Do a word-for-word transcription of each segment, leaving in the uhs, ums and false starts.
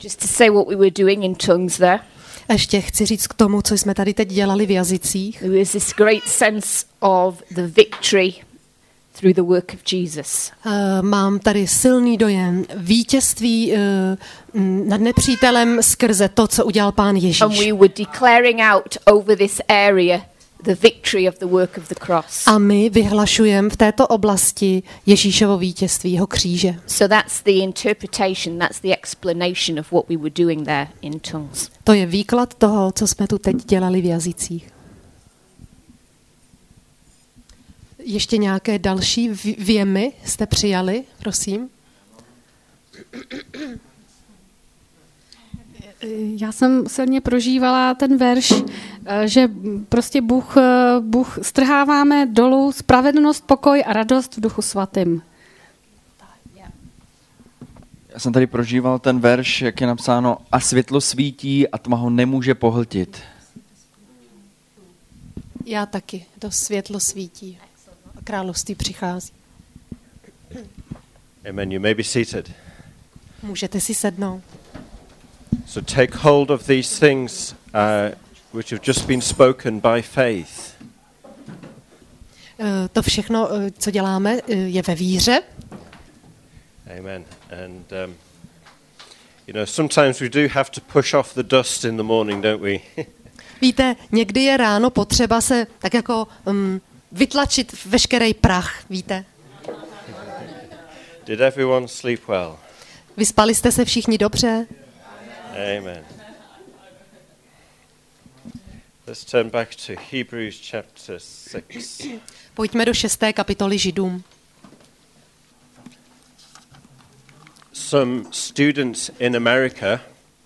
Just to say what we were doing in tongues there. Ještě chci říct k tomu, co jsme tady teď dělali v jazycích. There was this great sense of the victory through the work of Jesus. Uh, mám tady silný dojem vítězství uh, nad nepřítelem skrze to, co udělal Pán Ježíš. And we were declaring out over this area the victory of the work of the cross. A my vyhlašujeme v této oblasti Ježíšovo vítězství, jeho kříže. So that's the interpretation, that's the explanation of what we were doing there in tongues. To je výklad toho, co jsme tu teď dělali v jazycích. Ještě nějaké další věmy jste přijali, prosím? Já jsem silně prožívala ten verš, že prostě Bůh, Bůh strháváme dolů spravedlnost, pokoj a radost v Duchu Svatým. Já jsem tady prožíval ten verš, jak je napsáno, a světlo svítí a tma ho nemůže pohltit. Já taky, to světlo svítí a království přichází. Amen. You may be seated. Můžete si sednout. So take hold of these things uh, which have just been spoken by faith. Uh, to všechno, uh, co děláme, uh, je ve víře. Amen. And um, you know, sometimes we do have to push off the dust in the morning, don't we? Víte, někdy je ráno potřeba se tak jako um, vytlačit veškerý prach, víte? Did everyone sleep well? Vyspali jste se všichni dobře? Amen. Let's turn back to Hebrews chapter six. Pojďme do šesté kapitoly Židům. Some students in America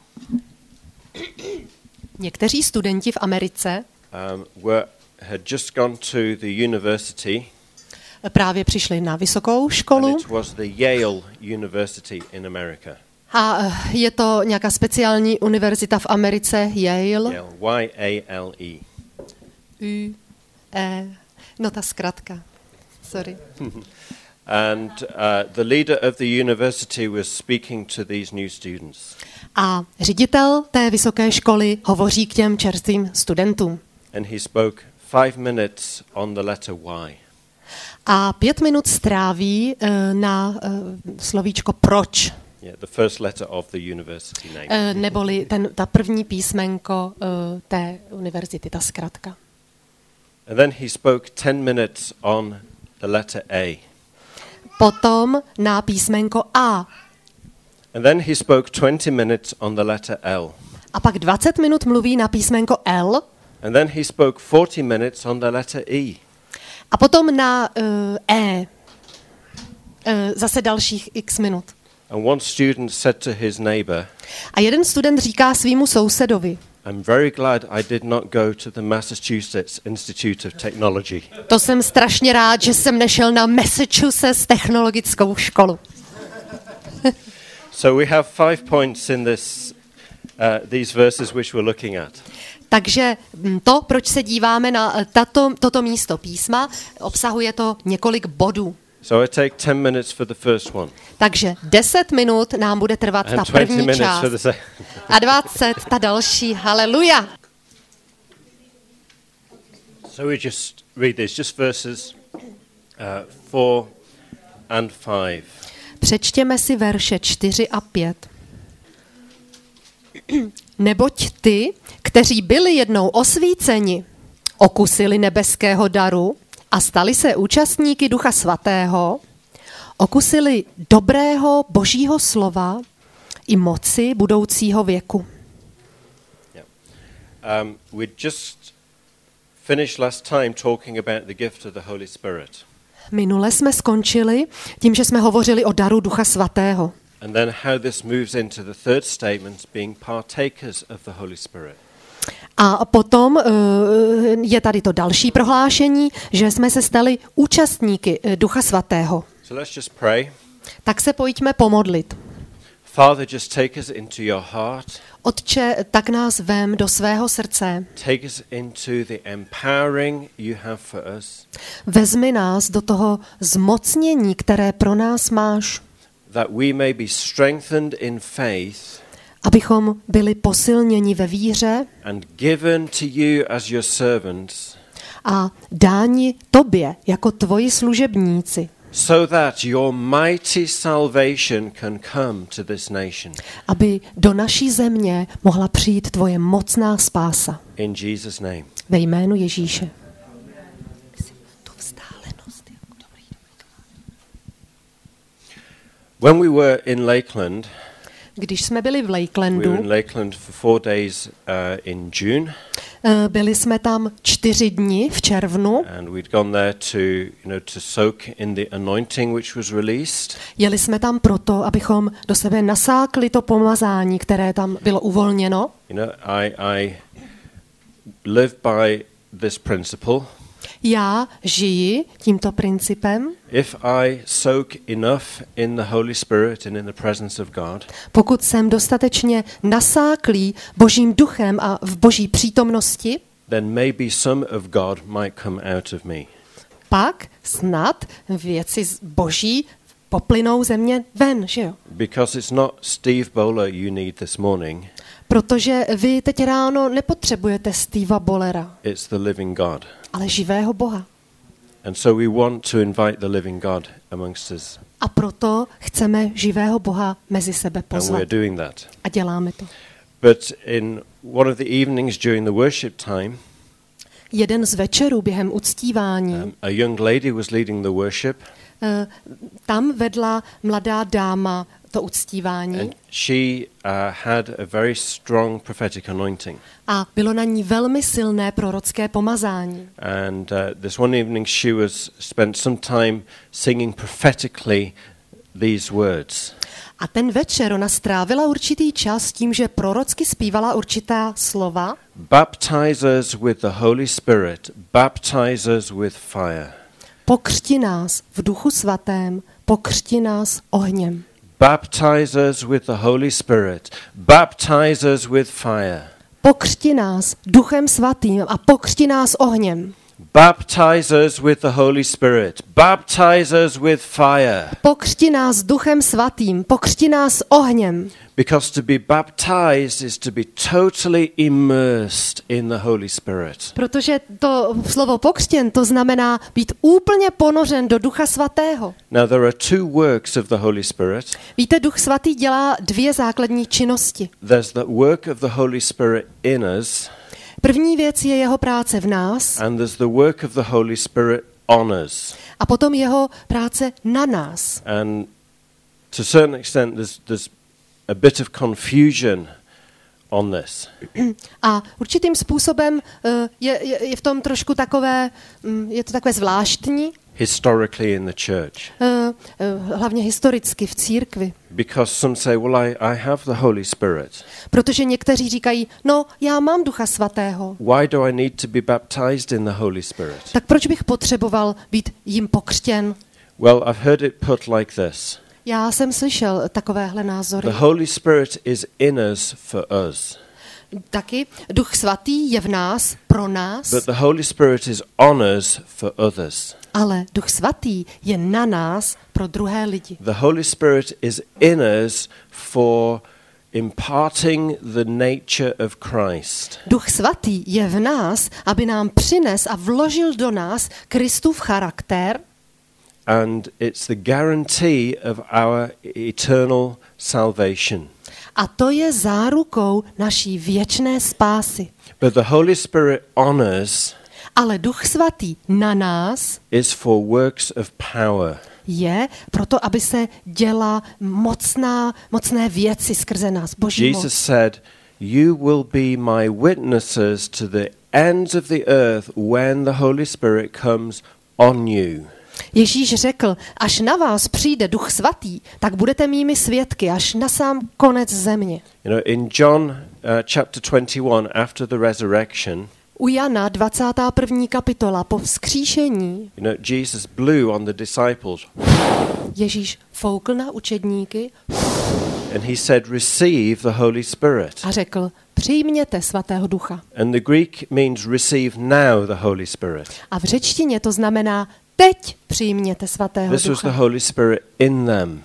Někteří studenti v Americe um, were had just gone to the university. Právě přišli na vysokou školu. And it was the Yale University in America. A je to nějaká speciální univerzita v Americe, Yale. Yale, Y A L E. U, E, no ta zkratka. Sorry. And uh, the leader of the university was speaking to these new students. A ředitel té vysoké školy hovoří k těm čerstvým studentům. And he spoke five minutes on the letter Y. A pět minut stráví uh, na uh, slovíčko proč. Yeah, the first letter of the university name. Uh, neboli ten, ta první písmenko uh, té univerzity, ta zkratka. And then he spoke ten minutes on the letter A. Potom na písmenko A. And then he spoke twenty minutes on the letter L. A pak dvacet minut mluví na písmenko L. And then he spoke forty minutes on the letter E. A potom na uh, E. Uh, zase dalších x minut. And one student said to his neighbor, A jeden student říká svýmu sousedovi, I'm very glad I did not go to the Massachusetts Institute of Technology. to jsem strašně rád, že jsem nešel na Massachusetts technologickou školu. So we have five points in this, uh, these verses which we're looking at. Takže to, proč se díváme na tato, toto místo písma, obsahuje to několik bodů. So I take ten minutes for the first one. Takže deset minut nám bude trvat ta první část. A dvacet ta další. Haleluja. So we just read this, just verses uh, four and five. Přečtěme si verše čtyři a pět. Neboť ty, kteří byli jednou osvíceni, okusili nebeského daru a stali se účastníky Ducha Svatého, okusili dobrého Božího slova i moci budoucího věku. Yeah. Um, we just finished last time talking about the gift of the Holy Spirit. Minule jsme skončili tím, že jsme hovořili o daru Ducha Svatého. And then how this moves into the third statement, being partakers of the Holy Spirit. A potom uh, je tady to další prohlášení, že jsme se stali účastníky uh, Ducha Svatého. So let's just pray. Tak se pojďme pomodlit. Father, just take us into your heart. Otče, tak nás vem do svého srdce. Take us into the empowering you have for us. Vezmi nás do toho zmocnění, které pro nás máš. That we may be strengthened in faith. abychom byli posilněni ve víře and given to you as your servants, a dáni tobě jako tvoji služebníci, so that your mighty salvation can come to this nation. aby do naší země mohla přijít tvoje mocná spása. In Jesus' name. Ve jménu Ježíše. When we were in Lakeland, Když jsme byli v we were Lakelandu, in Lakeland for four days uh, in June, eh, byli jsme tam čtyři dny v červnu, and we'd gone there to, you know, to soak in the anointing which was released. jeli jsme tam proto, abychom do sebe nasákli to pomazání, které tam bylo uvolněno. You know, I, I live by this principle. Já žiji tímto principem. If I soak enough in the Holy Spirit and in the presence of God, Pokud jsem dostatečně nasáklý Božím duchem a v Boží přítomnosti, then maybe some of God might come out of me. pak snad věci z Boží poplynou ze mě ven, že jo? Because it's not Steve Bowler you need this morning, Protože vy teď ráno nepotřebujete Steva Bollera, it's the living God. ale živého Boha. And so we want to invite the living God amongst us, A proto chceme živého Boha mezi sebe and we're pozvat. doing that. A děláme to. But in one of the evenings during the worship time, Jeden z večerů během uctívání, um, a young lady was leading the worship, eh, tam vedla mladá dáma to uctívání and she uh, had a very strong prophetic anointing. a bylo na ní velmi silné prorocké pomazání. And uh, this one evening she was spent some time singing prophetically these words. A ten večer ona strávila určitý čas tím, že prorocky zpívala určitá slova. Baptize us with the Holy Spirit, baptize us with fire. Pokřti nás v duchu svatém, pokřti nás ohněm. Baptize us with the Holy Spirit, baptize us with fire. Pokřti nás duchem svatým a pokřti nás ohněm. Baptize us with the Holy Spirit, baptize us with fire. Pokřti nás duchem svatým, pokřti nás ohněm. Because to be baptized is to be totally immersed in the Holy Spirit. Protože to slovo pokřtěn, to znamená být úplně ponořen do ducha svatého. Now there are two works of the Holy Spirit. Víte, duch svatý dělá dvě základní činnosti. There's the work of the Holy Spirit in us, První věc je jeho práce v nás and there's the work of the Holy Spirit on us. a potom jeho práce na nás. And to a certain extent there's, there's a bit of confusion on this. A určitým způsobem eh, je, je, je v tom trošku takové, mm, je to takové zvláštní, Historically in the church. eh, eh, hlavně historicky v církvi. Because some say, well, I, I have the Holy Spirit. Protože někteří říkají, no, já mám ducha svatého, Why do I need to be baptized in the Holy Spirit? tak proč bych potřeboval být jim pokřtěn? Well, I've heard it put like this. Já jsem slyšel takovéhle názory. The Holy Spirit is in us for us. Taky duch svatý je v nás, pro nás, But the Holy Spirit is on us for others. ale duch svatý je na nás pro druhé lidi. The Holy Spirit is in us for imparting the nature of Christ. Duch svatý je v nás, aby nám přines a vložil do nás Kristův charakter And it's the guarantee of our eternal salvation. a to je zárukou naší věčné spásy. But the Holy Spirit on us Ale duch svatý na nás is for works of power. je proto, aby se děla mocná, mocné věci skrze nás. Boží Jesus moc. said, "You will be my witnesses to the ends of the earth when the Holy Spirit comes on you." Ježíš řekl, až na vás přijde duch svatý, tak budete mými svědky až na sám konec země. You know, in John uh, chapter twenty-one, after the resurrection, U Jana dvacátá první kapitola po vzkříšení you know, Jesus blew on the disciples, Ježíš foukl na učedníky and he said, "Receive the Holy Spirit." a řekl, přijměte svatého ducha. And the Greek means receive now the Holy Spirit. A v řečtině to znamená, teď přijměte svatého This was the ducha. Holy Spirit in them.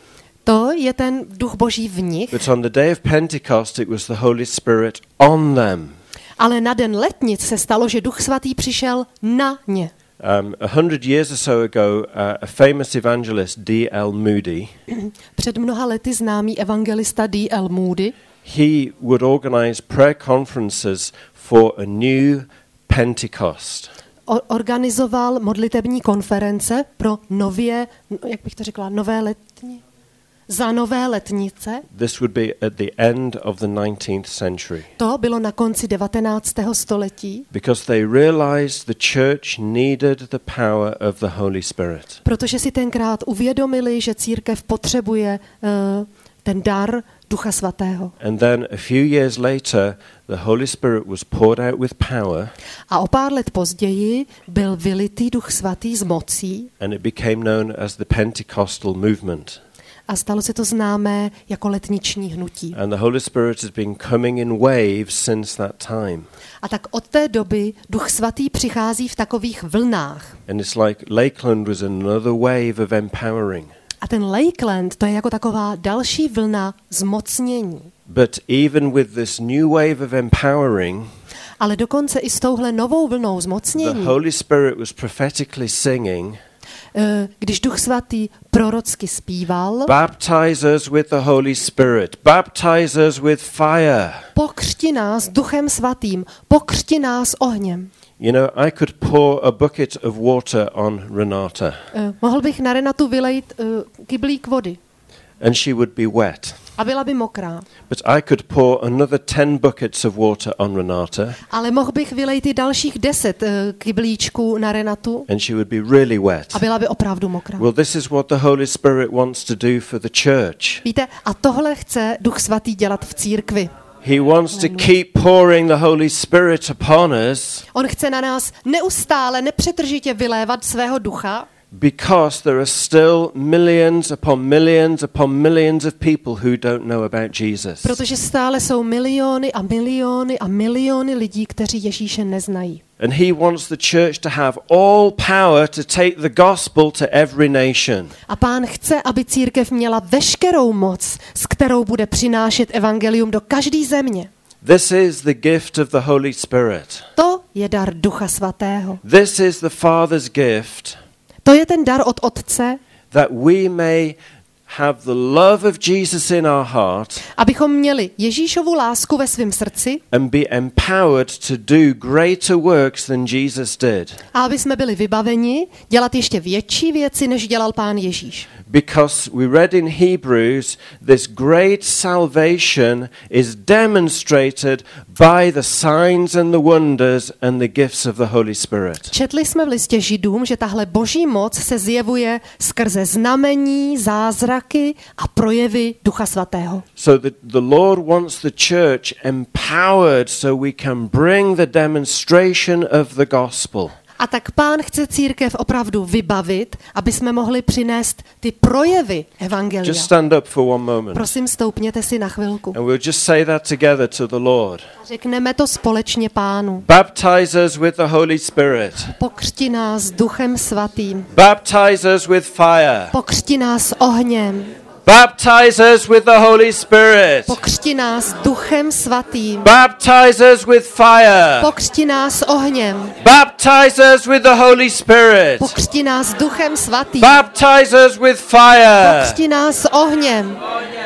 To je ten duch Boží v nich, But on the day of Pentecost, it was the Holy Spirit on them. ale na den letnic se stalo, že Duch Svatý přišel na ně. Um, a hundred years or so ago, uh, a famous evangelist, D L Moody, Před mnoha lety známý evangelista D L Moody, he would organize prayer conferences for a new Pentecost. o- organizoval modlitební konference pro nově, no, jak bych to řekla, nové letní, za nové letnice. This would be at the end of the nineteenth century. To bylo na konci devatenáctého století, Because they realized the church needed the power of the Holy Spirit. protože si tenkrát uvědomili, že církev potřebuje uh, ten dar Ducha Svatého. And then a few years later, the Holy Spirit was poured out with power, A o pár let později byl vylitý Duch Svatý s mocí and it became known as the Pentecostal movement. a stalo se to známé jako letniční hnutí. And the Holy Spirit has been coming in waves since that time. A tak od té doby Duch Svatý přichází v takových vlnách. And it's like Lakeland was another wave of empowering. A ten Lakeland, to je jako taková další vlna zmocnění. But even with this new wave of empowering, Ale dokonce i s touhle novou vlnou the zmocnění, Holy Spirit was prophetically singing, eh, když Duch Svatý prorocky zpíval, baptize us with the Holy Spirit, baptize us with fire. pokřti nás Duchem Svatým, pokřti nás ohněm. You know, I could pour a bucket of water on Renata, Eh, Mohl bych na Renatu vylejt eh, kyblík vody and she would be wet. a byla by mokrá. But I could pour another ten buckets of water on Renata, Ale mohl bych vylejt i dalších deset eh, kyblíčků na Renatu and she would be really wet. a byla by opravdu mokrá. Well, this is what the Holy Spirit wants to do for the church. Víte, a tohle chce Duch Svatý dělat v církvi. He wants to keep pouring the Holy Spirit upon us On chce na nás neustále, nepřetržitě vylévat svého ducha, because there are still millions upon millions upon millions of people who don't know about Jesus. protože stále jsou miliony a miliony a miliony lidí, kteří Ježíše neznají. And he wants the church to have all power to take the gospel to every nation. A Pán chce, aby církev měla veškerou moc, s kterou bude přinášet evangelium do každé země. This is the gift of the Holy Spirit. To je dar Ducha Svatého. This is the Father's gift To je ten dar od Otce, that we may have the love of Jesus in our heart abychom měli Ježíšovu lásku ve svém srdci and be empowered to do greater works than Jesus did. a aby jsme byli vybaveni dělat ještě větší věci, než dělal Pán Ježíš. Because we read in Hebrews, this great salvation is demonstrated by the signs and the wonders and the gifts of the Holy Spirit. Četli jsme v listě Židům, že tahle boží moc se zjevuje skrze znamení, zázraky a projevy Ducha Svatého. So the, the Lord wants the church empowered so we can bring the demonstration of the gospel. A tak Pán chce církev opravdu vybavit, aby jsme mohli přinést ty projevy evangelia. Just stand up for one moment. Prosím, stoupněte si na chvilku. And we'll just say that together to the Lord. Řekneme to společně Pánu. Baptize us with the Holy Spirit. Pokřti nás Duchem Svatým. Baptize us with fire. Pokřti nás ohněm. Baptize us with the Holy Spirit. Pokřti nás Duchem Svatým. Baptize us with fire. Pokřti nás ohněm. Baptize us with the Holy Spirit. Pokřti nás Duchem Svatým. Baptize us with fire. Pokřti nás ohněm.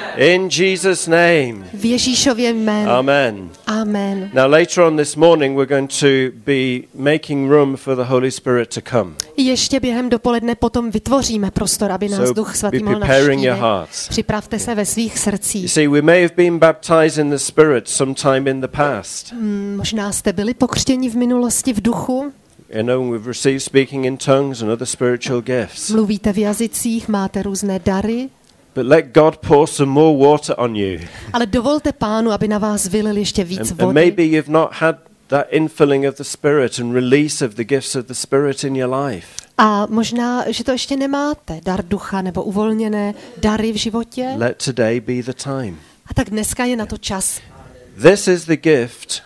In Jesus' name. V Ježíšově jménu. Amen. Amen. Now later on this morning we're going to be making room for the Holy Spirit to come. Ještě během dopoledne potom vytvoříme prostor, aby nás So Duch Svatý be mohl preparing your navštívit. hearts. Připravte se ve svých You srdcích. see, we may have been baptized in the Spirit sometime in the past. Hmm, možná jste byli pokřtěni v minulosti v duchu, You know, we've received speaking in tongues and other spiritual gifts. mluvíte v jazycích, máte různé dary, But let God pour some more water on you. ale dovolte Pánu, aby na vás vylil ještě víc And, and vody. maybe you've not had that infilling of the Spirit and release of the gifts of the Spirit in your life. A možná, že to ještě nemáte, dar ducha nebo uvolněné dary v životě. Let today be the time. A tak dneska je na to čas. This is the gift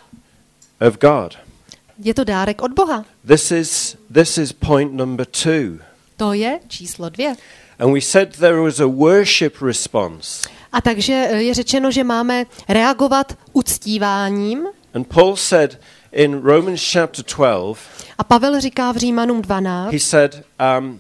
of God. Je to dárek od Boha. This is, this is point number two. To je číslo dvě. And we said there was a worship response. A takže je řečeno, že máme reagovat uctíváním. And Paul said in Romans chapter twelve, A Pavel říká v Římanům dvanáct, he said, um,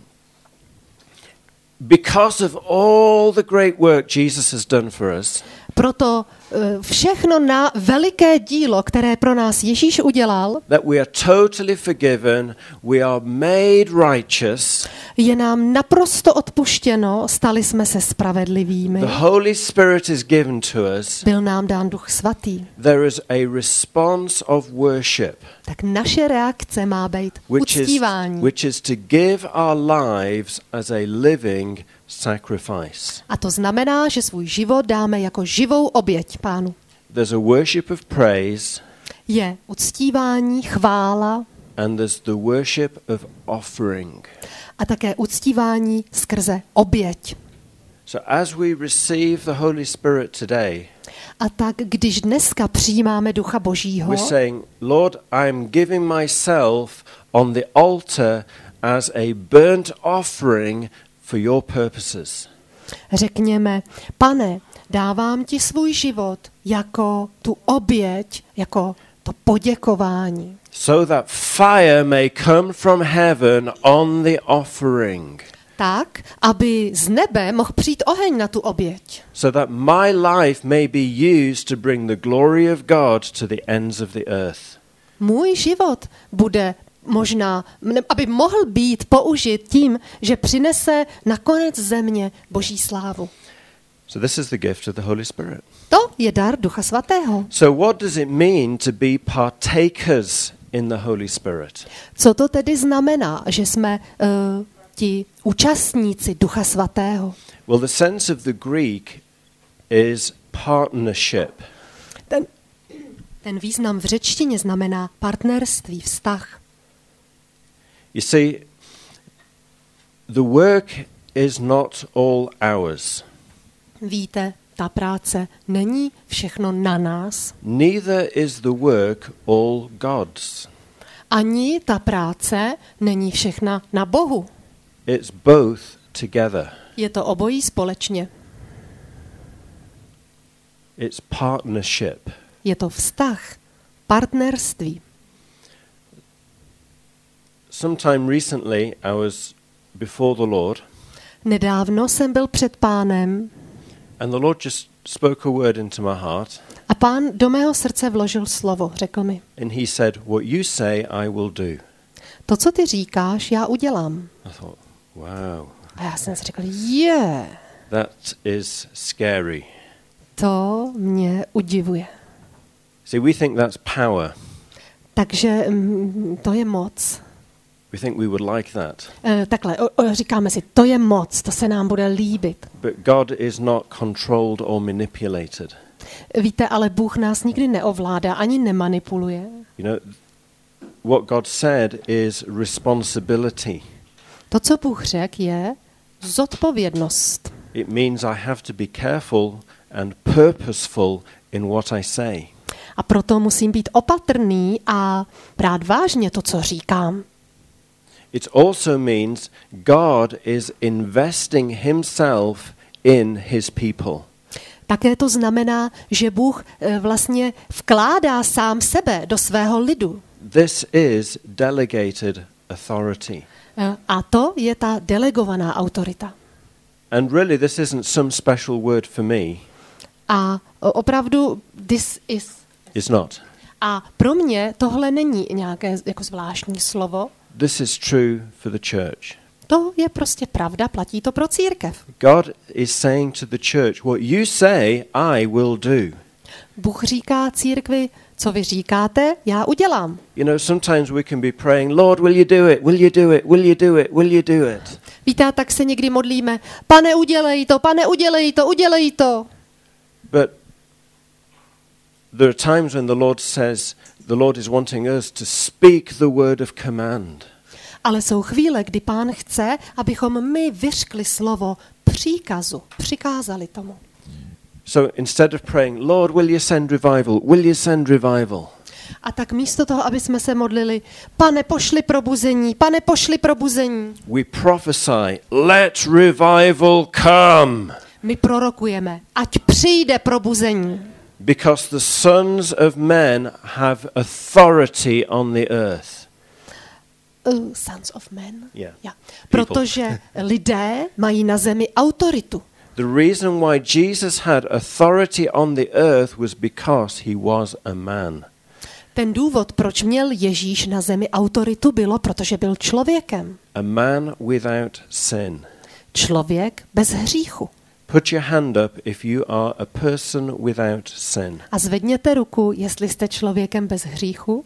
because of all the great work Jesus has done for us, proto eh, všechno na veliké dílo, které pro nás Ježíš udělal, that we are totally forgiven, we are made righteous, je nám naprosto odpuštěno, stali jsme se spravedlivými. the Holy Spirit is given to us, Byl nám dán Duch Svatý. there is a response of worship, Tak naše reakce má být which is, uctívání. which is to give our lives as a living sacrifice. A to znamená, že svůj život dáme jako živou oběť Pánu. There's a worship of praise, Je uctívání, chvála and there's the worship of offering. a také uctívání skrze oběť. So as we receive the Holy Spirit today, A tak, když dneska přijímáme Ducha Božího, we're saying, Lord, I'm giving myself on the altar as a burnt offering for your purposes. řekněme, Pane, dávám ti svůj život jako tu oběť, jako to poděkování. So that fire may come from heaven on the offering. Tak, aby z nebe mohl přijít oheň na tu oběť. So that my life may be used to bring the glory of God to the ends of the earth. Můj život bude možná, ne- aby mohl být použit tím, že přinese na konec země Boží slávu. So this is the gift of the Holy Spirit. To je dar Ducha Svatého. So what does it mean to be partakers in the Holy Spirit? Co to tedy znamená, že jsme uh, ti účastníci Ducha Svatého? Well, the sense of the Greek is partnership. Ten, ten význam v řečtině znamená partnerství, vztah. You see, the work is not all ours. Víte, ta práce není všechno na nás, Neither is the work all God's. ani ta práce není všechna na Bohu. It's both together. Je to obojí společně. It's partnership. Je to vztah, partnerství. Sometime recently, I was before the Lord, Nedávno jsem byl před Pánem and the Lord just spoke a word into my heart, a Pán do mého srdce vložil slovo, řekl mi, and he said, "What you say, I will do." to, co ty říkáš, já udělám. I thought, wow, A já jsem si řekl, je, that is scary. to mě udivuje. See, we think that's power. Takže mm, to je moc. We think we would like that. E, takhle, o, o, říkáme si, to je moc, to se nám bude líbit. But God is not controlled or manipulated. Víte, ale Bůh nás nikdy neovládá, ani nemanipuluje. You know, what God said is responsibility. To, co Bůh řekl, je zodpovědnost. It means I have to be careful and purposeful in what I say. A proto musím být opatrný a brát vážně to, co říkám. It also means God is investing himself in his people. Také to znamená, že Bůh eh, vlastně vkládá sám sebe do svého lidu. This is delegated authority. Eh, A to je ta delegovaná autorita. And really this isn't some special word for me. A o- opravdu this is. It's not. A pro mě tohle není nějaké jako zvláštní slovo. This is true for the church. To je prostě pravda, platí to pro církev. God is saying to the church, what you say, I will do. Bůh říká církvi, co vy říkáte, já udělám. You know, sometimes we can be praying, Lord, will you do it? Will you do it? Will you do it? Will you do it? Víte, tak se někdy modlíme, Pane, udělej to, Pane, udělej to, udělej to. But there are times when the Lord says, the Lord is wanting us to speak the word of command. Ale jsou chvíle, kdy Pán chce, abychom my vyřkli slovo příkazu, přikázali tomu. So instead of praying, Lord, will you send revival? Will you send revival? A tak místo toho, aby jsme se modlili, Pane, pošli probuzení, Pane, pošli probuzení, we prophesy, let revival come. my prorokujeme, ať přijde probuzení. Because the sons of men have authority on the earth. Uh, sons of men. Yeah. Ja. Protože lidé mají na zemi autoritu. The reason why Jesus had authority on the earth was because he was a man. Ten důvod, proč měl Ježíš na zemi autoritu, bylo, protože byl člověkem. A man without sin. Člověk bez hříchu. Put your hand up if you are a person without sin. A zvedněte ruku, jestli jste člověkem bez hříchu.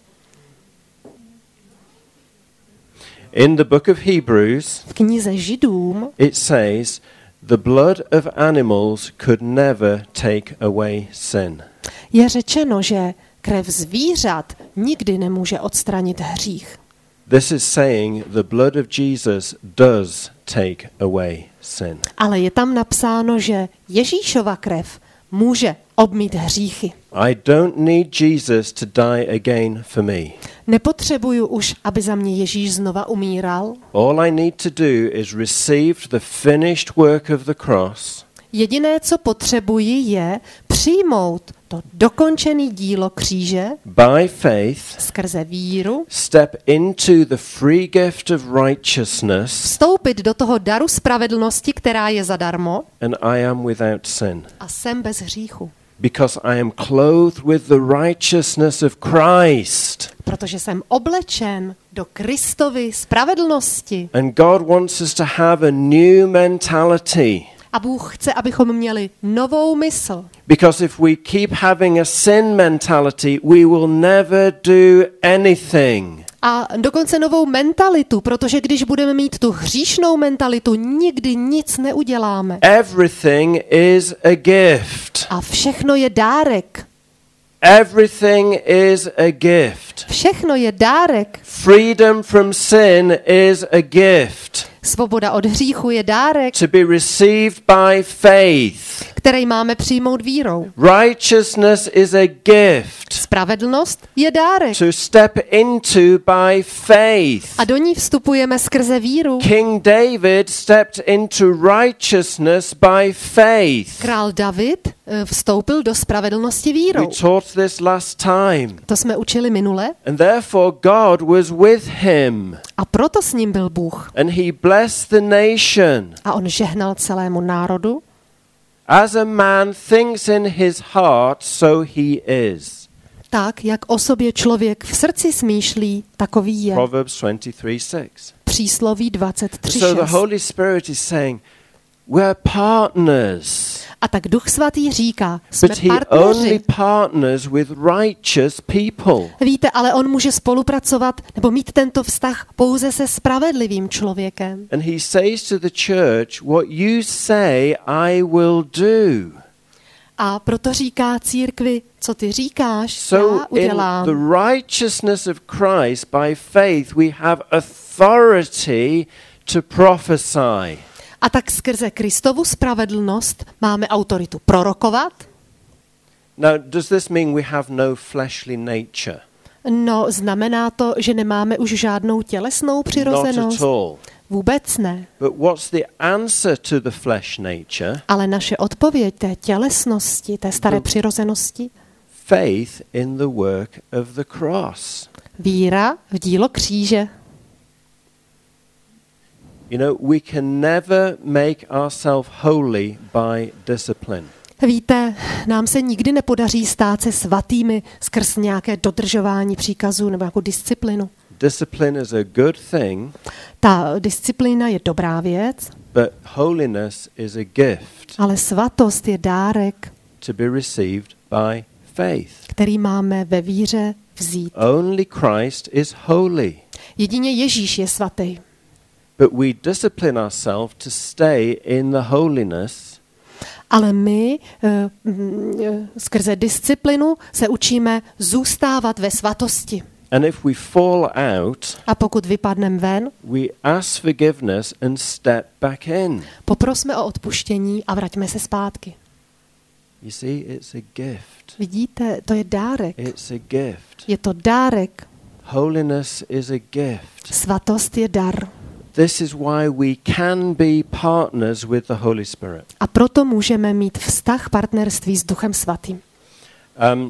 In the book of Hebrews, V knize Židům it says, the blood of animals could never take away sin. je řečeno, že krev zvířat nikdy nemůže odstranit hřích. This is saying the blood of Jesus does take away sin. Ale je tam napsáno, že Ježíšova krev může obmít hříchy. I don't need Jesus to die again for me. Nepotřebuju už, aby za mě Ježíš znova umíral. All I need to do is receive the finished work of the cross. Jediné, co potřebuji, je přijmout to dokončené dílo kříže By faith, skrze víru, step into the free gift of righteousness, vstoupit do toho daru spravedlnosti, která je zadarmo, and I am without sin. a jsem bez hříchu. Because I am clothed with the righteousness of Christ. Protože jsem oblečen do Kristovy spravedlnosti. And God wants us to have a new mentality. A Bůh chce, abychom měli novou mysl. Because if we keep having a sin mentality, we will never do anything. A dokonce novou mentalitu, protože když budeme mít tu hříšnou mentalitu, nikdy nic neuděláme. Everything is a gift. A všechno je dárek. Everything is a gift. Všechno je dárek. Freedom from sin is a gift. Svoboda od hříchu je dárek, To be received by faith. který máme přijmout vírou. Righteousness is a gift. Spravedlnost je dárek. To step into by faith. A do ní vstupujeme skrze víru. King David stepped into righteousness by faith. Král David eh, vstoupil do spravedlnosti vírou. We taught this last time. To jsme učili minule. And therefore God was with him. A proto s ním byl Bůh. And he blessed the nation. A on žehnal celému národu. As a man thinks in his heart, so he is. Tak, jak o sobě člověk v srdci smýšlí, takový je. Proverbs twenty-three six. Přísloví dvacet tři So the šest. Holy Spirit is saying, we're partners. A tak Duch Svatý říká, jsme But he only partneři. partners with righteous people. Víte, ale on může spolupracovat nebo mít tento vztah pouze se spravedlivým člověkem. And he says to the church, what you say I will do. A proto říká církvi, co ty říkáš, So já in udělám. the righteousness of Christ by faith we have authority to prophesy. A tak skrze Kristovu spravedlnost máme autoritu prorokovat. Now, does this mean we have no fleshly nature? No, znamená to, že nemáme už žádnou tělesnou Not přirozenost? at all. Vůbec ne. But what's the answer to the flesh nature? Ale naše odpověď té tělesnosti, té staré přirozenosti, Faith in the work of the cross. víra v dílo kříže. You know, we can never make ourselves holy by discipline. Víte, nám se nikdy nepodaří stát se svatými skrz nějaké dodržování příkazů nebo jako disciplinu. Discipline is a good thing, Ta disciplína je dobrá věc, but holiness is a gift ale svatost je dárek, to be received by faith. který máme ve víře vzít. Only Christ is holy. Jedině Ježíš je svatý. But we discipline ourselves to stay in the holiness. Ale my eh, mm, eh, skrze disciplinu se učíme zůstávat ve svatosti. And if we fall out, A pokud vypadneme ven, we ask forgiveness and step back in. poprosme o odpuštění a vraťme se zpátky. You see, it's a gift. Vidíte, to je dárek. It's a gift. Je to dárek. Holiness is a gift. Svatost je dar. This is why we can be partners with the Holy Spirit. A proto můžeme mít vztah partnerství s Duchem Svatým. Um,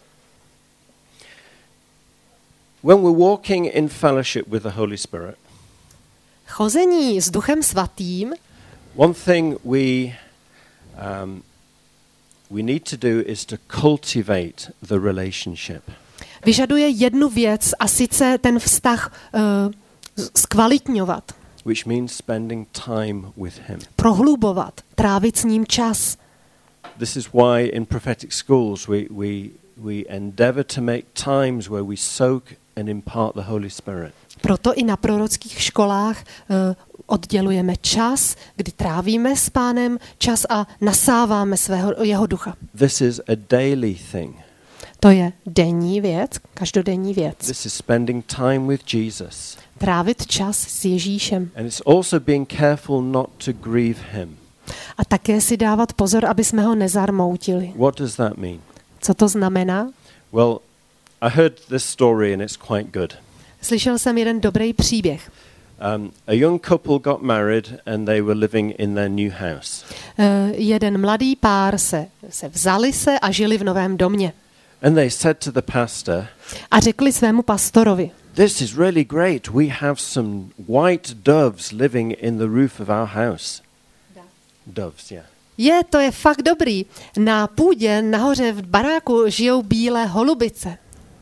when we're walking in fellowship with the Holy Spirit, Chození s Duchem Svatým, one thing we um, we need to do is to cultivate the relationship. vyžaduje jednu věc, a sice ten vztah uh, zkvalitňovat, Which means spending time with him. prohlubovat, trávit s ním čas. This is why in prophetic schools we, we, we endeavor to make times where we soak and impart the Holy Spirit. Proto i na prorockých školách uh, oddělujeme čas, kdy trávíme s Pánem čas a nasáváme svého, jeho ducha. This is a daily thing. To je denní věc, každodenní věc. This is spending time with Jesus. Trávit čas s Ježíšem. And it's also being careful not to grieve him. A také si dávat pozor, aby jsme ho nezarmoutili. What does that mean? Co to znamená? Well, I heard this story and it's quite good. Slyšel jsem jeden dobrý příběh. Um, a young couple got married and they were living in their new house. Uh, jeden mladý pár se, se vzali se a žili v novém domě. And they said to the pastor, A řekli svému pastorovi, "This is really great. We have some white doves living in the roof of our house." Doves, yeah. je, to je fakt dobrý. Na půdě nahoře v baráku žijou bílé holubice.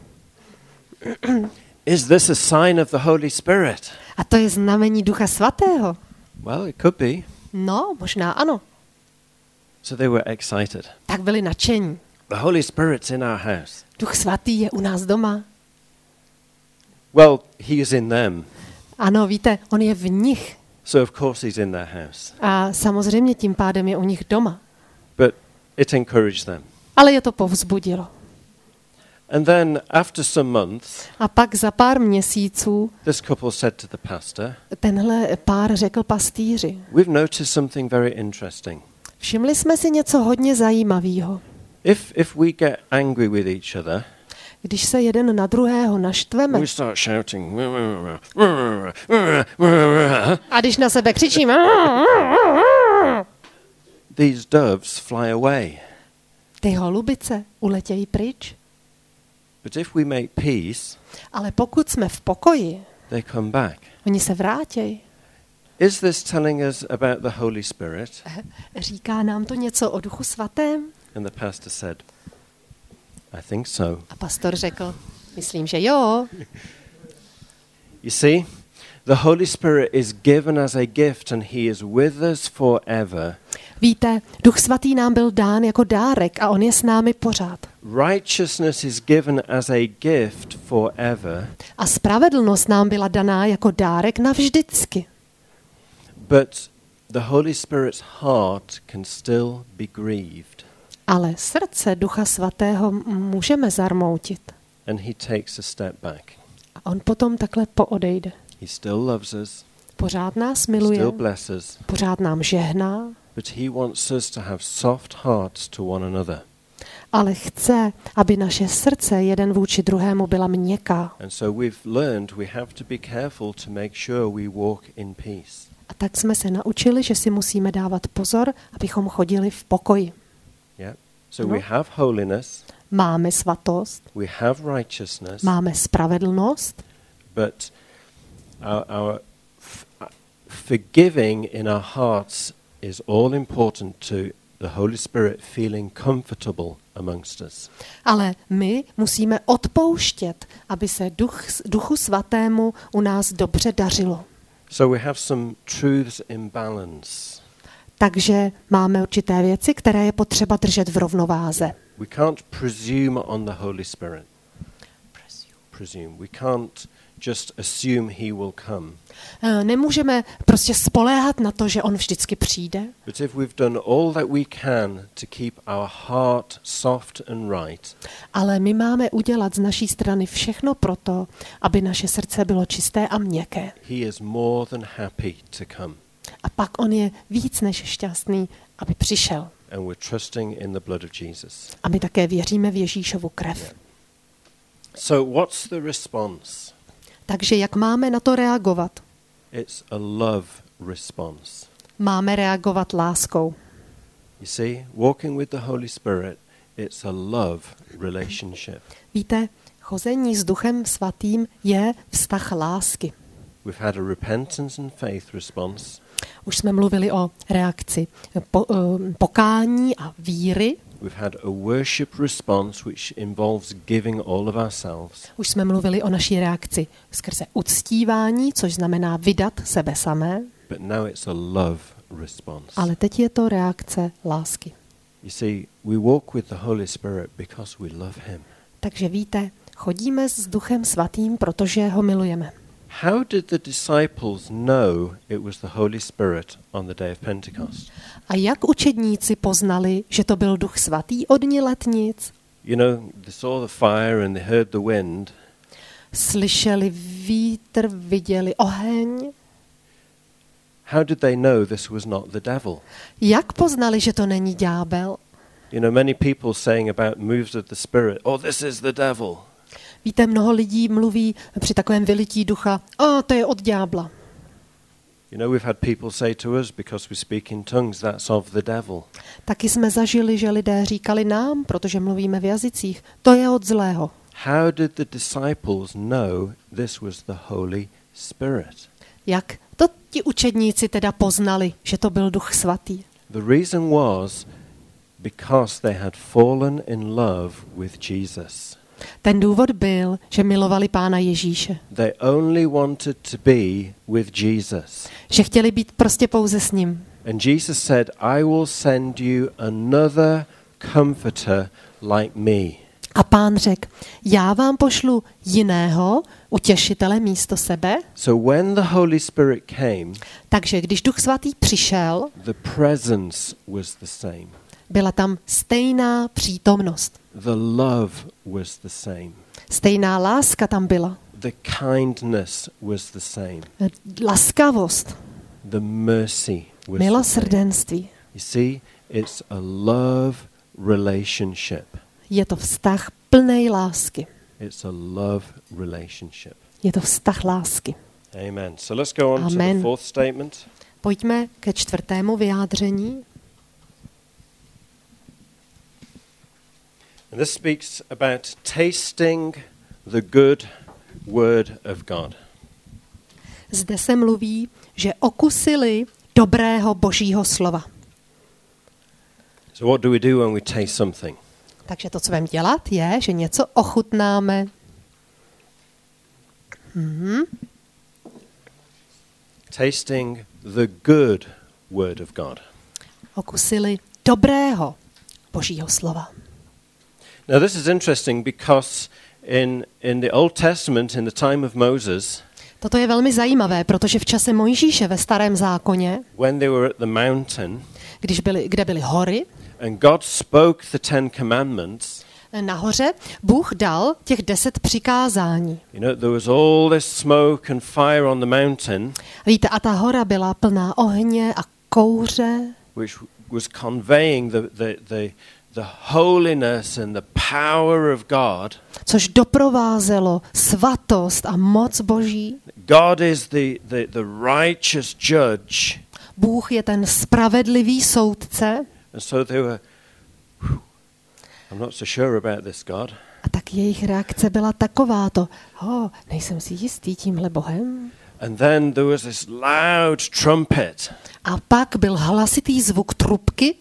Is this a sign of the Holy Spirit? A to je znamení Ducha Svatého. Well, it could be. No, možná ano. So they were excited. Tak byli nadšení. The Holy Spirit's in our house. Duch Svatý je u nás doma. Well, he is in them. Ano, víte, on je v nich. So of course he's in their house. A samozřejmě tím pádem je u nich doma. But it encouraged them. Ale je to povzbudilo. And then after some months, A pak za pár měsíců this couple said to the pastor, tenhle pár řekl pastýři. "We've noticed something very interesting. Všimli jsme si něco hodně zajímavého. If if we get angry with each other, Když se jeden na druhého naštveme we start shouting, a když na sebe křičíme, these doves fly away. ty holubice uletějí pryč. But if we make peace, Ale pokud jsme v pokoji, they come back." oni se vrátí. Is this telling us about the Holy Spirit? Říká nám to něco o Duchu Svatém? And the pastor said, "I think so." A pastor řekl, myslím, že jo. You see, the Holy Spirit is given as a gift and he is with us forever. Víte, Duch Svatý nám byl dán jako dárek a on je s námi pořád. Righteousness is given as a gift forever, A spravedlnost nám byla daná jako dárek navždycky. but the Holy Spirit's heart can still be grieved. Ale srdce Ducha Svatého můžeme zarmoutit. And he takes a step back. A on potom takhle poodejde. He still loves us, Pořád nás miluje, still blesses, pořád nám žehná, but he wants us to have soft hearts to one another. ale chce, aby naše srdce jeden vůči druhému byla měkká. And so we've learned we have to be careful to make sure we walk in peace. A tak jsme se naučili, že si musíme dávat pozor, abychom chodili v pokoji. Yeah. So No. we have holiness, Máme svatost, we have righteousness, máme spravedlnost, but our, our f- uh, forgiving in our hearts is all important to the Holy Spirit feeling comfortable amongst us. ale my musíme odpouštět, aby se duch, Duchu Svatému u nás dobře dařilo. So we have some truths in balance. Takže máme určité věci, které je potřeba držet v rovnováze. We can't presume on the Holy Spirit. Presume. We can't just assume he will come. E, Nemůžeme prostě spoléhat na to, že on vždycky přijde, But if we've done all that we can to keep our heart soft and right, ale my máme udělat z naší strany všechno proto, aby naše srdce bylo čisté a měkké. he is more than happy to come. A pak on je víc než šťastný, aby přišel. and we're trusting in the blood of Jesus. A my také věříme v Ježíšovu krev. So what's the response? Takže jak máme na to reagovat? It's a love response. Máme reagovat láskou. You see, walking with the Holy Spirit, it's a love relationship. Víte, chození s Duchem Svatým je vztah lásky. We've had a repentance and faith response. Už jsme mluvili o reakci po, um, pokání a víry. We've had a worship response which involves giving all of ourselves. Už jsme mluvili o naší reakci skrze uctívání, což znamená vydat sebe samé. But now it's a love response. Ale teď je to reakce lásky. You see, we walk with the Holy Spirit because we love him. Takže víte, chodíme s Duchem Svatým, protože ho milujeme. How did the disciples know it was the Holy Spirit on the day of Pentecost? A jak učedníci poznali, že to byl Duch Svatý od dní letnic? You know, they saw the fire and they heard the wind. Slyšeli vítr, viděli oheň. How did they know this was not the devil? Jak poznali, že to není ďábel? You know, many people saying about moves of the Spirit, oh, this is the devil. Víte, mnoho lidí mluví při takovém vylití ducha, o, to je od ďábla. You know, we've had people say to us, because we speak in tongues, that's of the devil. Taky jsme zažili, že lidé říkali nám, protože mluvíme v jazycích, to je od zlého. How did the disciples know this was the Holy Spirit? Jak to ti učedníci teda poznali, že to byl Duch Svatý? The reason was because they had fallen in love with Jesus. Ten důvod byl, že milovali Pána Ježíše. They only wanted to be with Jesus. Že chtěli být prostě pouze s ním. And Jesus said, I will send you another comforter like me. A Pán řekl, já vám pošlu jiného utěšitele místo sebe. So when the Holy Spirit came, Takže když Duch Svatý přišel, the presence was the same. byla tam stejná přítomnost. The love was the same. Stejná láska tam byla. The kindness was the same. Laskavost, The mercy was the same. milosrdenství. You see, it's a love relationship. Je to vztah plnej lásky. It's a love relationship. Je to vztah lásky. Amen. So let's go on to Amen. the fourth statement. Pojďme ke čtvrtému vyjádření. And this speaks about tasting the good word of God. Zde se mluví, že okusili dobrého Božího slova. So what do we do when we taste something? Takže to, co budeme dělat, je, že něco ochutnáme. Mhm. Tasting the good word of God. Okusili dobrého Božího slova. Now this is interesting because in in the Old Testament, in the time of Moses, Toto je velmi zajímavé, protože v čase Mojžíše ve Starém zákoně, when they were at the mountain, když byly, kde byly hory, and God spoke the Ten Commandments, nahoře Bůh dal těch deset přikázání. you know, there was all this smoke and fire on the mountain, Víte, a ta hora byla plná ohně a kouře, which was conveying the, the, the, the holiness and the power of God. což doprovázelo svatost a moc Boží. God is the, the, the righteous judge. Bůh je ten spravedlivý soudce. And so they were, "Whew, I'm not so sure about this, God. A tak jejich reakce byla takováto. Oh, nejsem si jistý tímhle Bohem. And then there was this loud trumpet. A pak byl hlasitý zvuk trubky.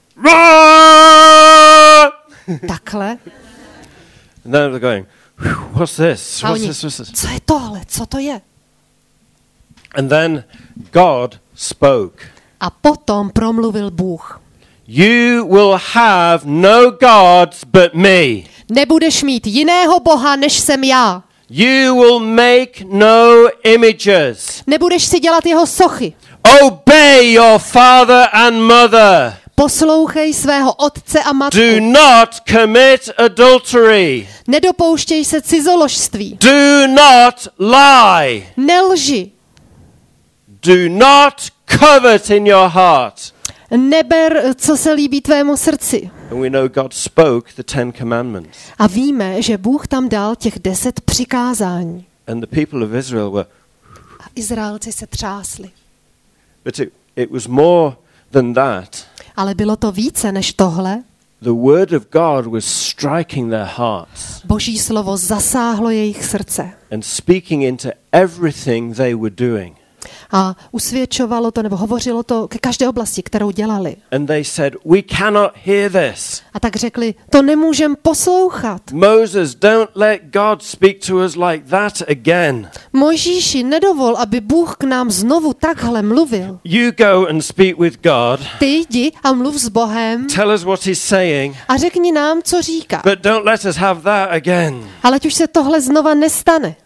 Takhle. And then they're going, "Whew, what's this? A What's oni, this? What's this? co je tohle? Co to je? And then God spoke. A potom promluvil Bůh. You will have no gods but me. Nebudeš mít jiného Boha, než jsem já. You will make no images. Nebudeš si dělat jeho sochy. Obey your father and mother. Poslouchej svého otce a matku. Do not commit adultery. Nedopouštěj se cizoložství. Do not lie. Nelži. Do not covet in your heart. neber, co se líbí tvému srdci. And we know God spoke the Ten Commandments. A víme, že Bůh tam dal těch deset přikázání. And the people of Israel were, A Izraelci se třásli. but it, it was more than that. Ale bylo to více než tohle. The word of God was striking their hearts Boží slovo zasáhlo jejich srdce. and speaking into everything they were doing. A usvědčovalo to, nebo hovořilo to ke každé oblasti, kterou dělali. And they said, we cannot hear this. A tak řekli, to nemůžem poslouchat. Moses, don't let God speak to us like that again. Mojžíši, nedovol, aby Bůh k nám znovu takhle mluvil. You go and speak with God. Ty jdi a mluv s Bohem Tell us what he's saying, a řekni nám, co říká. but don't let us have that again. Ale ať už se tohle znova nestane.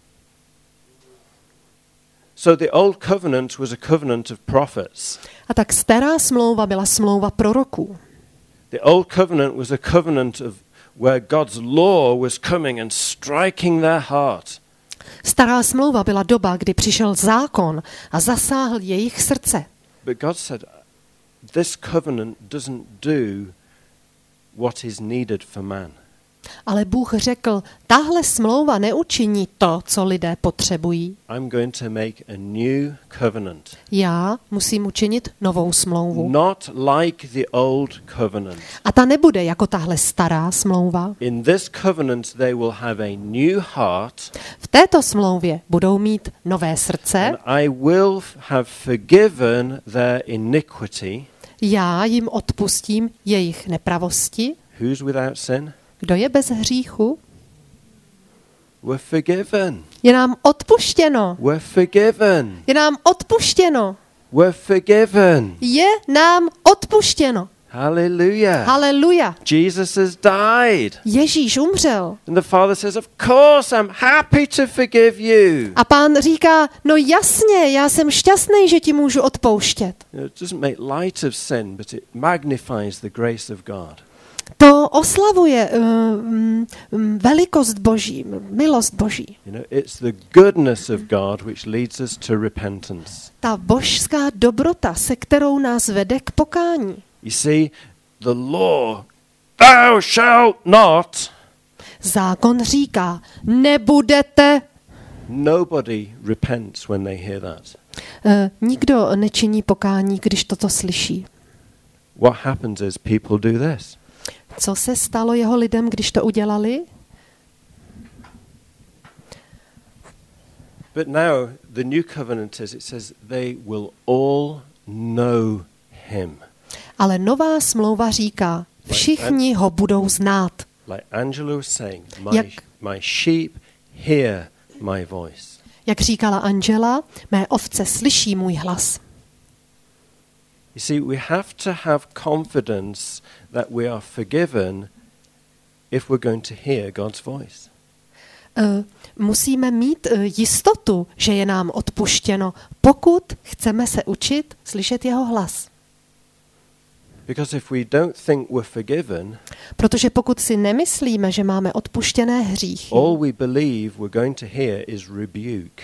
So the old covenant was a covenant of prophets. A tak stará smlouva byla smlouva proroků. The old covenant was a covenant of where God's law was coming and striking their heart. Stará smlouva byla doba, kdy přišel zákon a zasáhl jejich srdce. But God said, this covenant doesn't do what is needed for man. Ale Bůh řekl, tahle smlouva neučiní to, co lidé potřebují. I'm going to make a new covenant. Já musím učinit novou smlouvu. Not like the old covenant. A ta nebude jako tahle stará smlouva. In this covenant they will have a new heart, V této smlouvě budou mít nové srdce. and I will have forgiven their iniquity. Já jim odpustím jejich nepravosti. Who's without sin? Kdo je bez hříchu? We're forgiven. Je nám odpuštěno. We're forgiven. Je nám odpuštěno. We're forgiven. Je nám odpuštěno. Hallelujah. Haleluja. Jesus has died. Ježíš umřel. And the Father says, of course, I'm happy to forgive you. A Pán říká, no jasně, já jsem šťastný, že ti můžu odpouštět. You know, it doesn't make light of sin, but it magnifies the grace of God. To oslavuje um, um, velikost Boží, milost Boží. You know, it's the goodness of God which leads us to repentance. Ta božská dobrota, se kterou nás vede k pokání. You see, the law, thou shalt not. Zákon říká, nebudete. Nobody repents when they hear that. Uh, nikdo nečiní pokání, když toto slyší. What happens is people do this. Co se stalo jeho lidem, když to udělali? But now the new covenant is, it says they will all know him. Ale nová smlouva říká, všichni ho budou znát. Like Angela was saying, my, Jak- my sheep hear my voice. Jak říkala Angela, mé ovce slyší můj hlas. You see, we have to have confidence that we are forgiven if we're going to hear God's voice. Uh, musíme mít uh, jistotu, že je nám odpuštěno, pokud chceme se učit slyšet jeho hlas. Because if we don't think we're forgiven, Protože pokud si nemyslíme, že máme odpuštěné hříchy, all we believe we're going to hear is rebuke.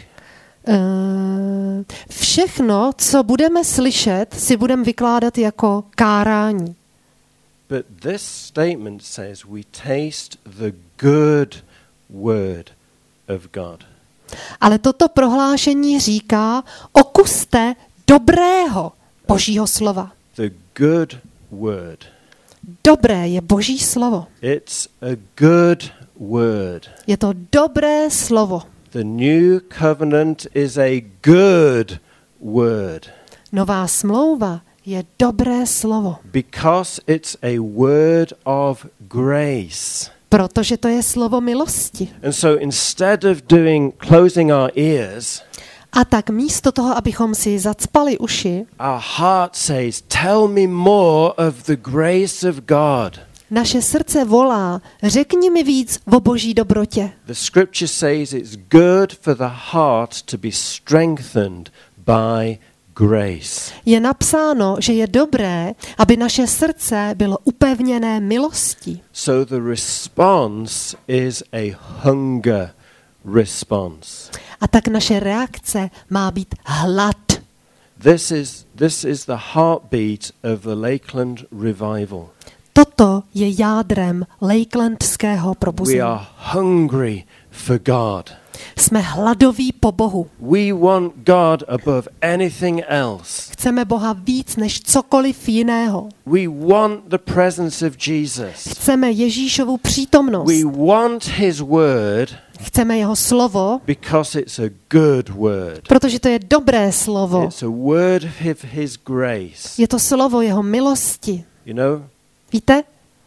uh, všechno, co budeme slyšet, si budeme vykládat jako kárání. But this statement says we taste the good word of God. Ale toto prohlášení říká, okuste dobrého Božího slova. The good word. Dobré je Boží slovo. It's a good word. Je to dobré slovo. The new covenant is a good word Nová smlouva je dobré slovo, because it's a word of grace. protože to je slovo milosti. And so instead of doing closing our ears, A tak místo toho, abychom si zacpali uši, our heart says, tell me more of the grace of God. naše srdce volá, řekni mi víc o Boží dobrotě. The scripture says it's good for the heart to be strengthened by grace. Je napsáno, že je dobré, aby naše srdce bylo upevněné milostí. So the response is a hunger response. A tak naše reakce má být hlad. This is, this is the heartbeat of the Lakeland revival. Toto je jádrem Lakelandského We probuzení. are hungry for God. Jsme hladoví po Bohu. We want God above anything else. Chceme Boha víc než cokoliv jiného. We want the presence of Jesus. Chceme Ježíšovu přítomnost. We want his word Chceme jeho slovo, because it's a good word. protože to je dobré slovo. It's a word of his grace. Je to slovo jeho milosti. You know, Víte?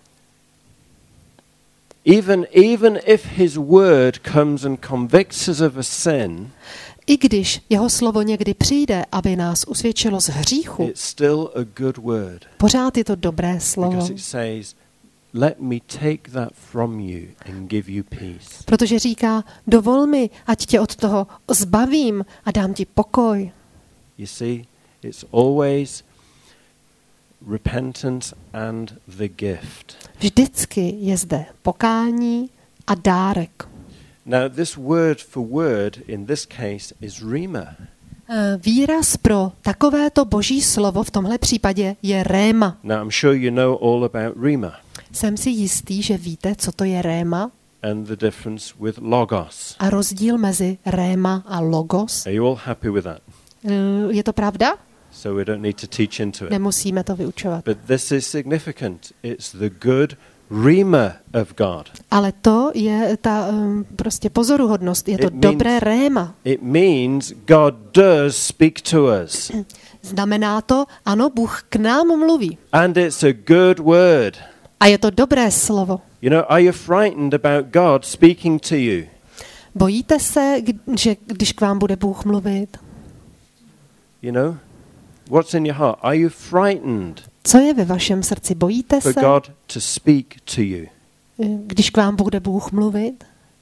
even even if his word comes and convicts us of a sin, I když jeho slovo někdy přijde, aby nás usvědčilo z hříchu, it's still a good word pořád je to dobré slovo. because it says, let me take that from you and give you peace. Protože říká, dovol mi, ať tě od toho zbavím a dám ti pokoj. You see, it's always repentance and the gift. Vždycky je zde pokání a dárek. Now, this word for word in this case is rhema. Eh, Výraz pro takovéto boží slovo v tomhle případě je réma. Now, I'm sure you know all about rhema Jsem si jistý, že víte, co to je réma and the difference with logos. a rozdíl mezi réma a logos. Are you all happy with that? Eh, Je to pravda? So we don't need to teach into it. Nemusíme to vyučovat. But this is significant. It's the good rhema of God. Ale to je ta um, prostě pozoruhodnost. Je to It means- dobré réma. It means God does speak to us. Znamená to, ano, Bůh k nám mluví. And it's a good word. A je to dobré slovo. You know, are you frightened about God speaking to you? Bojíte se, kdy- že když k vám bude Bůh mluvit? You know? What's in your heart? Are you frightened Co je ve vašem srdci? Bojíte for se, God to speak to you? když k vám bude Bůh mluvit?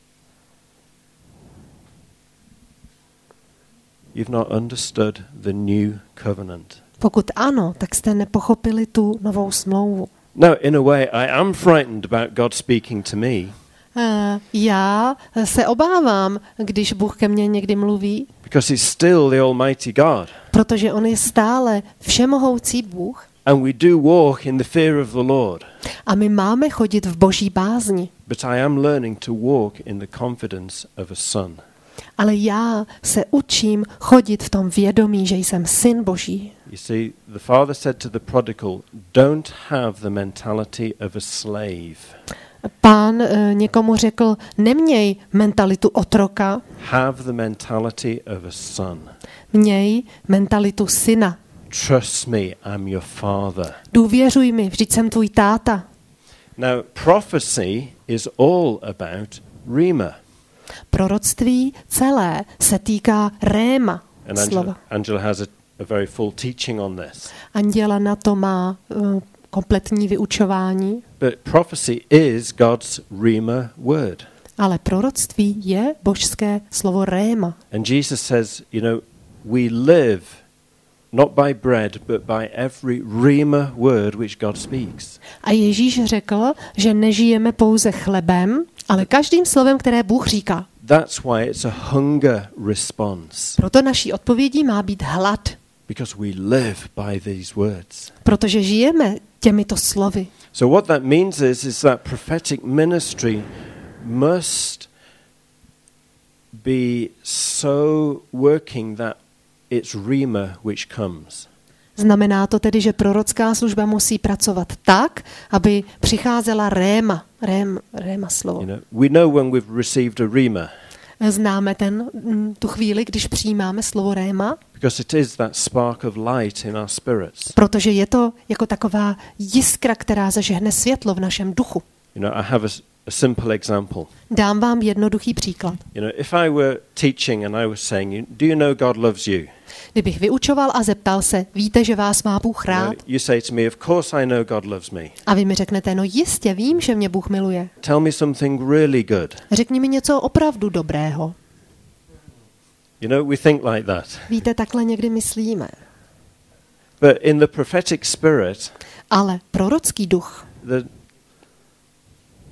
You've not understood the new covenant. Pokud ano, tak jste nepochopili tu novou smlouvu. No, in a way, I am frightened about God speaking to me Eh, Já se obávám, když Bůh ke mně někdy mluví, because He's still the Almighty God. protože on je stále všemohoucí Bůh And we do walk in the fear of the Lord. a my máme chodit v boží bázni. But I am learning to walk in the confidence of a son. Ale já se učím chodit v tom vědomí, že jsem syn Boží. You see, the father said to the prodigal, don't have the mentality of a slave. Pán e, někomu řekl, neměj mentalitu otroka, Have the mentality of a son. měj mentalitu syna. Trust me, I'm your father. Důvěřuj mi, vždyť jsem tvůj táta. Now, prophecy is all about rhema. Proroctví celé se týká réma And slova. Angela, Angela has a, a very full teaching on this. Anděla na to má uh, kompletní vyučování, But prophecy is God's rhema word. ale proroctví je božské slovo réma. And Jesus says, you know, we live not by bread, but by every rhema word which God speaks. A Ježíš řekl, že nežijeme pouze chlebem, ale každým slovem, které Bůh říká. That's why it's a hunger response, Proto naší odpovědí má být hlad, because we live by these words. protože žijeme těmito slovy. So what that means is, is that prophetic ministry must be so working that it's rhema which comes. Znamená to tedy, že prorocká služba musí pracovat tak, aby přicházela réma, rém, réma slovo. You know, we know when we've received a rhema, Známe ten, mm, tu chvíli, když přijímáme slovo réma, because it is that spark of light in our spirits. protože je to jako taková jiskra, která zažehne světlo v našem duchu. You know, I have a, s- a simple example. Dám vám jednoduchý příklad. You know, if I were teaching and I was saying, do you know God loves you? Kdybych vyučoval a zeptal se, víte, že vás má Bůh You, know, rád? you say to me, of course I know God loves me. A vy mi řeknete, no jistě, vím, že mě Bůh miluje. Tell me something really good. Řekni mi něco opravdu dobrého. You know, we think like that. Víte, takhle někdy myslíme. But in the prophetic spirit, Ale prorocký duch, the,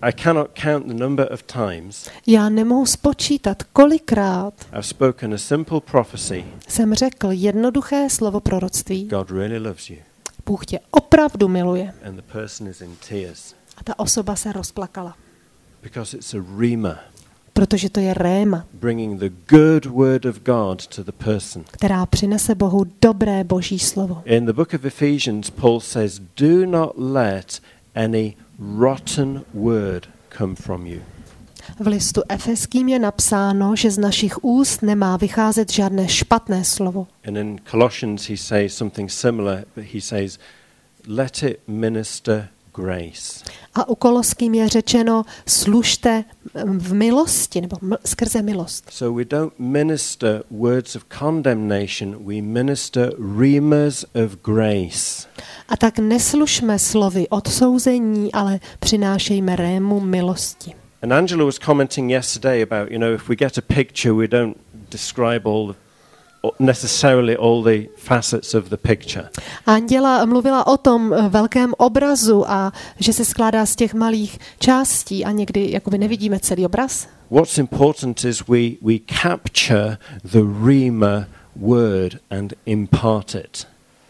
I cannot count the number of times Já nemohu spočítat, kolikrát I've spoken a simple prophecy. jsem řekl jednoduché slovo proroctví. God really loves you. Bůh tě opravdu miluje. And the person is in tears A ta osoba se rozplakala, because it's a rhema, protože to je réma, bringing the good word of God to the person. která přinese Bohu dobré boží slovo. In the book of Ephesians, Paul says, do not let any rotten word come from you. V listu Efeským je napsáno, že z našich úst nemá vycházet žádné špatné slovo. And in Colossians he says something similar, but he says, let it minister grace. A u Koloským je řečeno, služte v milosti, nebo m- skrze milost. So we don't minister words of condemnation, we minister rhemas of grace. A tak neslušme slovy odsouzení, ale přinášejme rému milosti. And Angela was commenting yesterday about, you know, if we get a picture, we don't describe all the, necessarily all the facets of the picture. Anděla mluvila o tom velkém obrazu a že se skládá z těch malých částí a někdy jakoby nevidíme celý obraz. What's important is we, we capture the rhema word and impart it.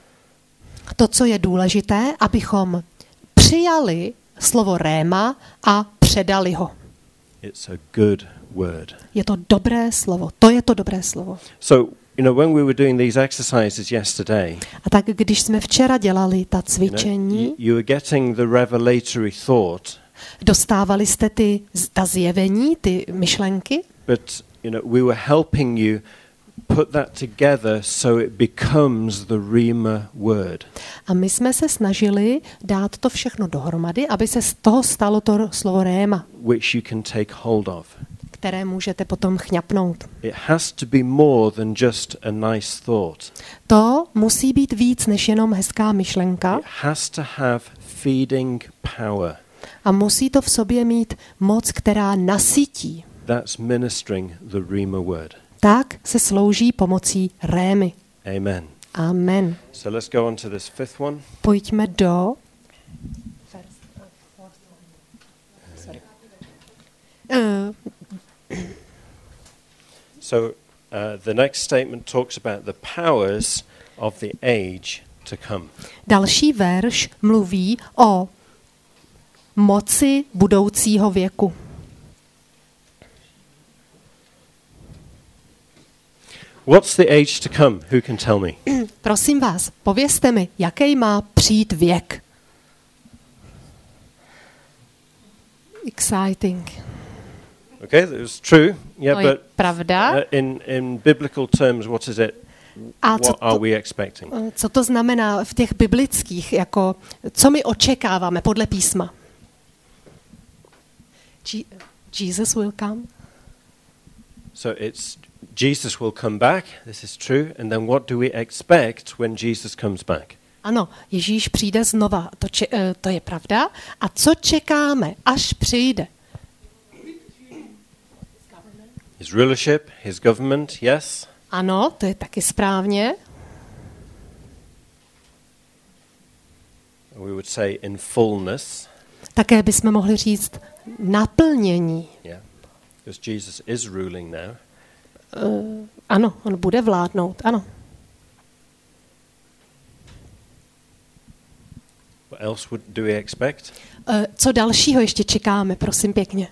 To, co je důležité, abychom přijali slovo réma a předali ho. It's a good word. Je to dobré slovo. To je to dobré slovo. So, you know, when we were doing these exercises yesterday, A tak, když jsme včera dělali ta you, know, cvičení, you, you were getting the revelatory thought, dostávali jste ty, ta zjevení, ty myšlenky, but, you know, we were helping you put that together so it becomes the rhema word. a my jsme se snažili dát to všechno dohromady, aby se z toho stalo to slovo réma, Which you can take hold of. které můžete potom chňapnout. It has to be more than just a nice thought. To musí být víc než jenom hezká myšlenka It has to have feeding power. a musí to v sobě mít moc, která nasytí. That's ministering the rhema word. Tak se slouží pomocí rémy. Amen. Amen. So let's go on to this fifth one. Pojďme do... Uh, So uh, the next statement talks about the powers of the age to come. další verš mluví o moci budoucího věku. What's the age to come? Who can tell me? Prosím vás, povězte mi, jaký má přijít věk. Exciting. Okay, that was true. Yeah, To je but pravda. uh, in in biblical terms, what is it? A co What are to, we expecting? co to znamená v těch biblických, jako co my očekáváme podle písma? Je- Jesus will come. So it's Jesus will come back. This is true. And then what do we expect when Jesus comes back? Ano, Ježíš přijde znova, to, če, eh, to je pravda. A co čekáme, až přijde? His rulership, his government, yes. Ano, to je taky správně. We would say in fullness. Také bychom mohli říct naplnění. Yeah. Because Jesus is ruling now. Uh, ano, on bude vládnout, ano. What else would, do we expect? Uh, co dalšího ještě čekáme, prosím pěkně?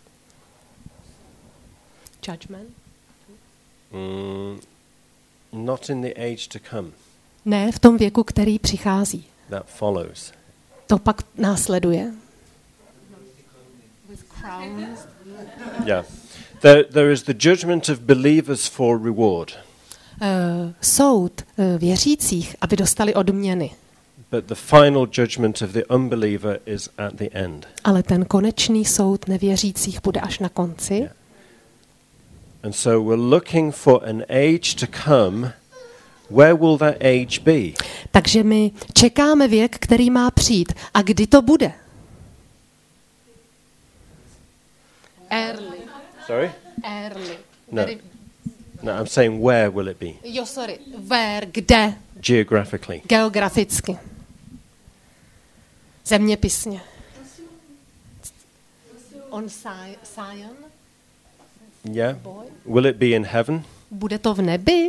Judgment? Mm, not in the age to come. Ne, v tom věku, který přichází. That follows. To pak následuje. Yeah. There, there is the judgment of believers for reward. Uh, soud uh, věřících, aby dostali odměny. But the final judgment of the unbeliever is at the end. Ale ten konečný soud nevěřících bude až na konci. Yeah. And so we're looking for an age to come. Where will that age be? Takže my čekáme věk, který má přijít. A kdy to bude? Early. Sorry? Early. No. No, I'm saying where will it be? Jo, sorry. Where, kde? Geographically. Geograficky. Zeměpisně. On Si- Zion? Yeah. Will it be in heaven? Bude to v nebi?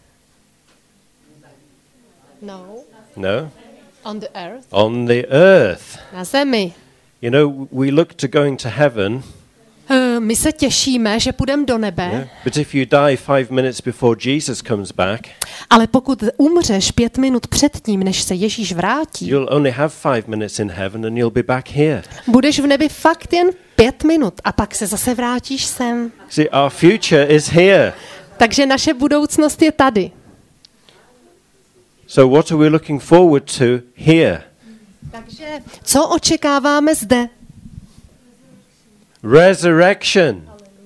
No. No. On the earth? On the earth. Na zemi. You know, we look to going to heaven, Uh, my se těšíme, že půjdeme do nebe, yeah? But if you die five minutes before Jesus comes back, ale pokud umřeš pět minut předtím, než se Ježíš vrátí, you'll only have five minutes in heaven and you'll be back here. budeš v nebi fakt jen pět minut a pak se zase vrátíš sem. See, our future is here. Takže naše budoucnost je tady. So what are we looking forward to here? Takže co očekáváme zde? Resurrection.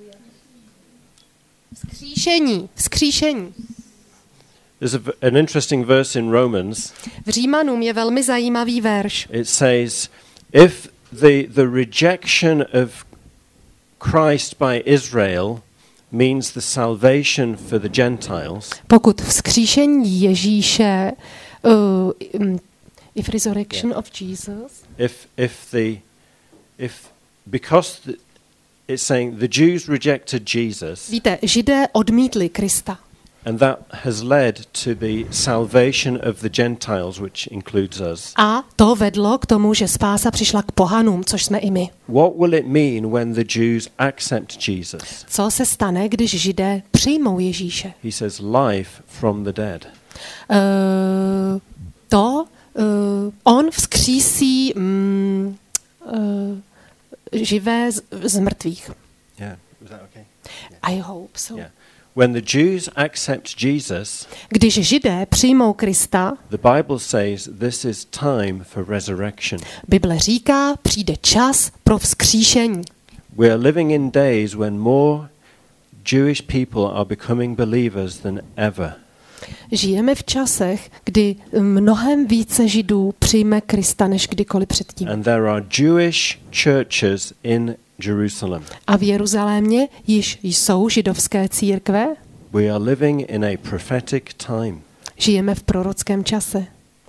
Vzkříšení. Vzkříšení. There's a v an interesting verse in Romans. V Římanům je velmi zajímavý verš. It says, if the, the rejection of Christ by Israel means the salvation for the Gentiles, Pokud vzkříšení Ježíše, uh, um, if resurrection Yeah. of Jesus, if, if the, if, because the, it's saying the Jews rejected Jesus, víte, Židé odmítli Krista. and that has led to the salvation of the Gentiles, which includes us. A to vedlo k tomu, že spása přišla k pohanům, což jsme i my. What will it mean when the Jews accept Jesus? Co se stane, když Židé přijmou Ježíše? He says, life from the dead. Uh, to uh, on vzkřísí mm, uh, živé z, z mrtvých. Yeah, is that okay? I hope so. Yeah. When the Jews accept Jesus, Když Židé přijmou Krista, the Bible says this is time for resurrection. Bible říká, přijde čas pro vzkříšení. We are living in days when more Jewish people are becoming believers than ever. Žijeme v časech, kdy mnohem více Židů přijme Krista než kdykoliv předtím. And there are Jewish churches in Jerusalem. A v Jeruzalémě již jsou židovské církve. We are living in a prophetic time. Žijeme v prorockém čase.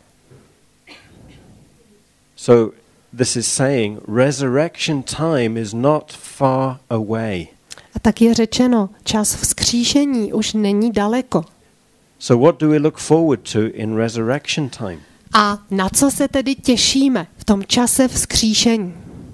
So this is saying resurrection time is not far away. A tak je řečeno, čas vzkříšení už není daleko. So what do we look forward to in resurrection time? A na co se tedy těšíme v tom čase vzkříšení?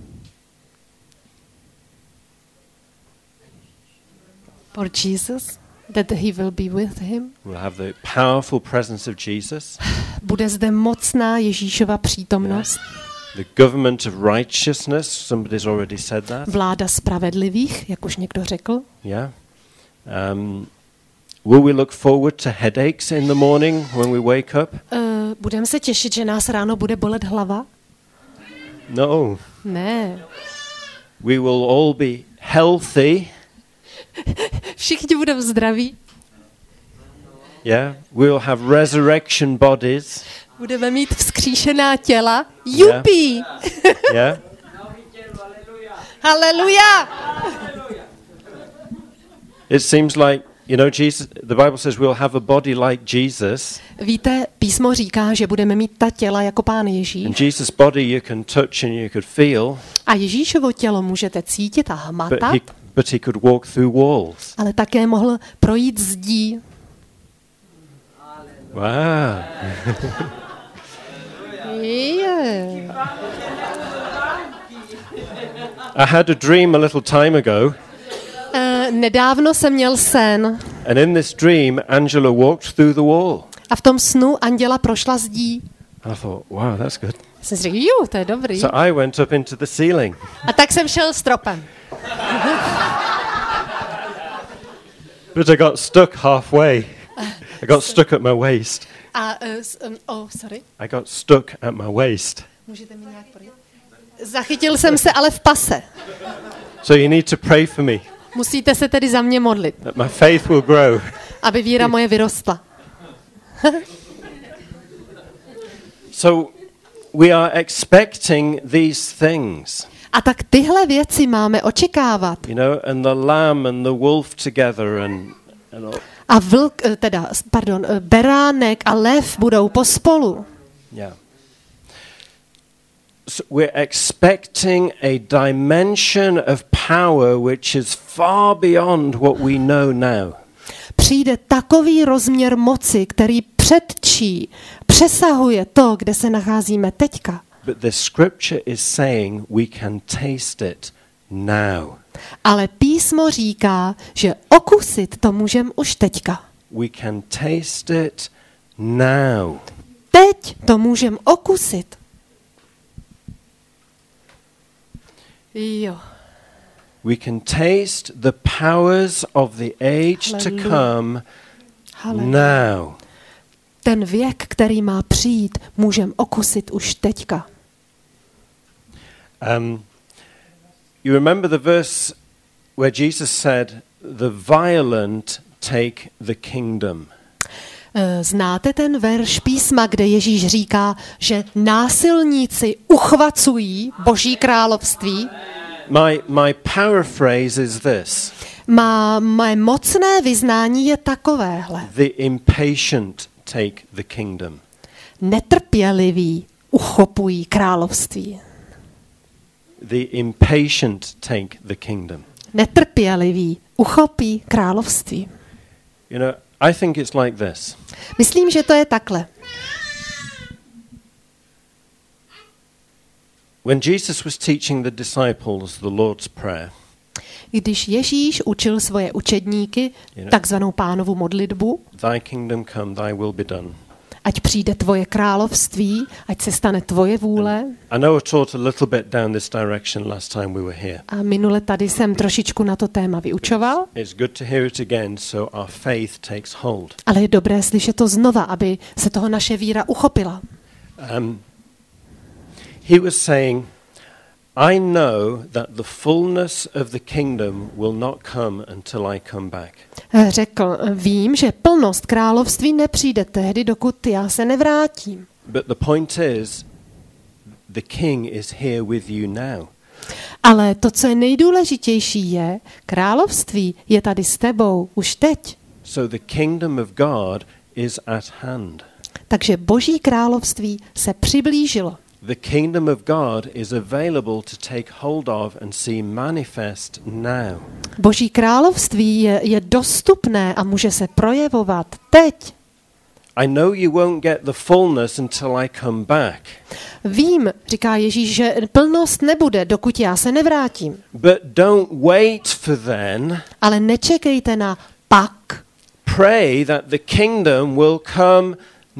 For Jesus, that he will be with him. We'll have the powerful presence of Jesus, Bude zde mocná Ježíšova přítomnost. the government of righteousness. Somebody's already said that. Vláda spravedlivých, jak už někdo řekl. Yeah. Um, will we look forward to headaches in the morning when we wake up? Uh, budeme se těšit, že nás ráno bude bolet hlava? No. Ne. We will all be healthy. Všichni budeme zdraví. Yeah. We'll have resurrection bodies. Budeme mít vzkříšená těla. Jupi! Yeah. Haleluja! It seems like, you know, Jesus, the Bible says we'll have a body like Jesus. Víte, písmo říká, že budeme mít ta těla jako Pán Ježíš. And Jesus' body you can touch and you could feel, A Ježíšovo tělo můžete cítit a but hmatat, he, but he could walk through walls. ale také mohl projít zdí. Wow. Yeah. I had a dream a little time ago, Uh, nedávno jsem měl sen and in this dream, Angela walked through the wall. a v tom snu anděla prošla zdí. And I thought, wow, that's good. Jsem si řekl, jo, to je dobrý. So I went up into the ceiling. A tak jsem šel stropem. But I got stuck halfway. I got stuck at my waist. A, uh, s- um, oh, sorry. I got stuck at my waist. Můžete mi nějak projít? Zachytil jsem se ale v pase. So you need to pray for me, Musíte se tedy za mě modlit, that my faith will grow. aby víra moje vyrostla. So we are expecting these things, A tak tyhle věci máme očekávat. you know, and the lamb and the wolf together and, and all. A vlk, eh, teda, s- pardon, eh, beránek a lev budou pospolu. Yeah. So we're expecting a dimension of power which is far beyond what we know now. Přijde takový rozměr moci, který předčí, přesahuje to, kde se nacházíme teďka. But the scripture is saying we can taste it now. Ale písmo říká, že okusit to můžeme už teďka. We can taste it now. Teď to můžeme okusit. Jo. We can taste the powers of the age to Hallelujah. come Haleluja. now. Ten věk, který má přijít, můžeme okusit už teďka. Um, you remember the verse where Jesus said, "The violent take the kingdom." Znáte ten verš písma, kde Ježíš říká, že násilníci uchvacují Boží království? My, my paraphrase is this. Má, mé mocné vyznání je takovéhle. The impatient take the kingdom. Netrpěliví uchopují království. The impatient take the kingdom. Netrpěliví uchopí království. You know, I think it's like this. Myslím, že to je takhle. When Jesus was teaching the disciples the Lord's Prayer, Když Ježíš učil svoje učedníky takzvanou Pánovu modlitbu, Thy kingdom come, thy will be done. ať přijde tvoje království, ať se stane tvoje vůle. I know I taught a little bit down this direction last time we were here. A minule tady jsem trošičku na to téma vyučoval, It's good to hear it again so our faith takes hold. ale je dobré slyšet to znova, aby se toho naše víra uchopila. Um, he was saying, I know that the fullness of the kingdom will not come until I come back. Řekl, vím, že plnost království nepřijde tehdy, dokud já se nevrátím. But the point is, the king is here with you now. Ale to, co je nejdůležitější, je, království je tady s tebou už teď. So the kingdom of God is at hand. Takže Boží království se přiblížilo. The kingdom of God is available to take hold of and see manifest now. Boží království je, je dostupné a může se projevovat teď. I know you won't get the fullness until I come back. Vím, říká Ježíš, že plnost nebude, dokud já se nevrátím. But don't wait for then. Ale nečekejte na pak. Pray that the kingdom will come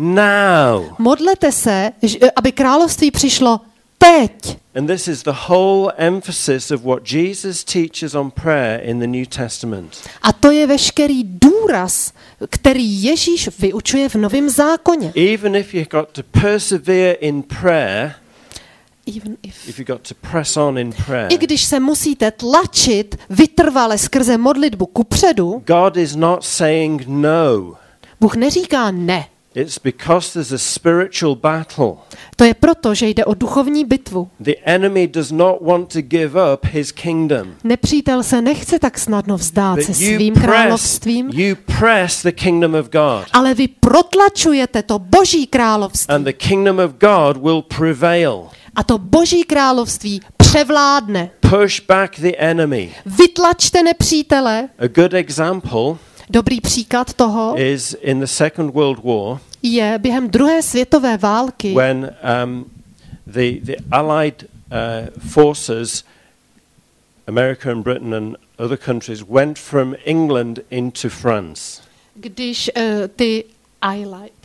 now. Modlete se, že- aby království přišlo teď. And this is the whole emphasis of what Jesus teaches on prayer in the New Testament. A to je veškerý důraz, který Ježíš vyučuje v Novém zákoně. Even if you've got to persevere in prayer, Even if... if you've got to press on in prayer, I když se musíte tlačit vytrvale skrze modlitbu kupředu, God is not saying no. Bůh neříká ne. It's because there's a spiritual battle. To je proto, že jde o duchovní bitvu. The enemy does not want to give up his kingdom. Nepřítel se nechce tak snadno vzdát se But you svým press, královstvím, you press the kingdom of God. ale vy protlačujete to Boží království. And the kingdom of God will prevail. A to Boží království převládne. Push back the enemy. Vytlačte nepřítele. A good example Dobrý příklad toho is in the Second World War je během druhé světové války, when um, the, the Allied uh, forces, America and Britain and other countries, went from England into France. když uh, ty Allied,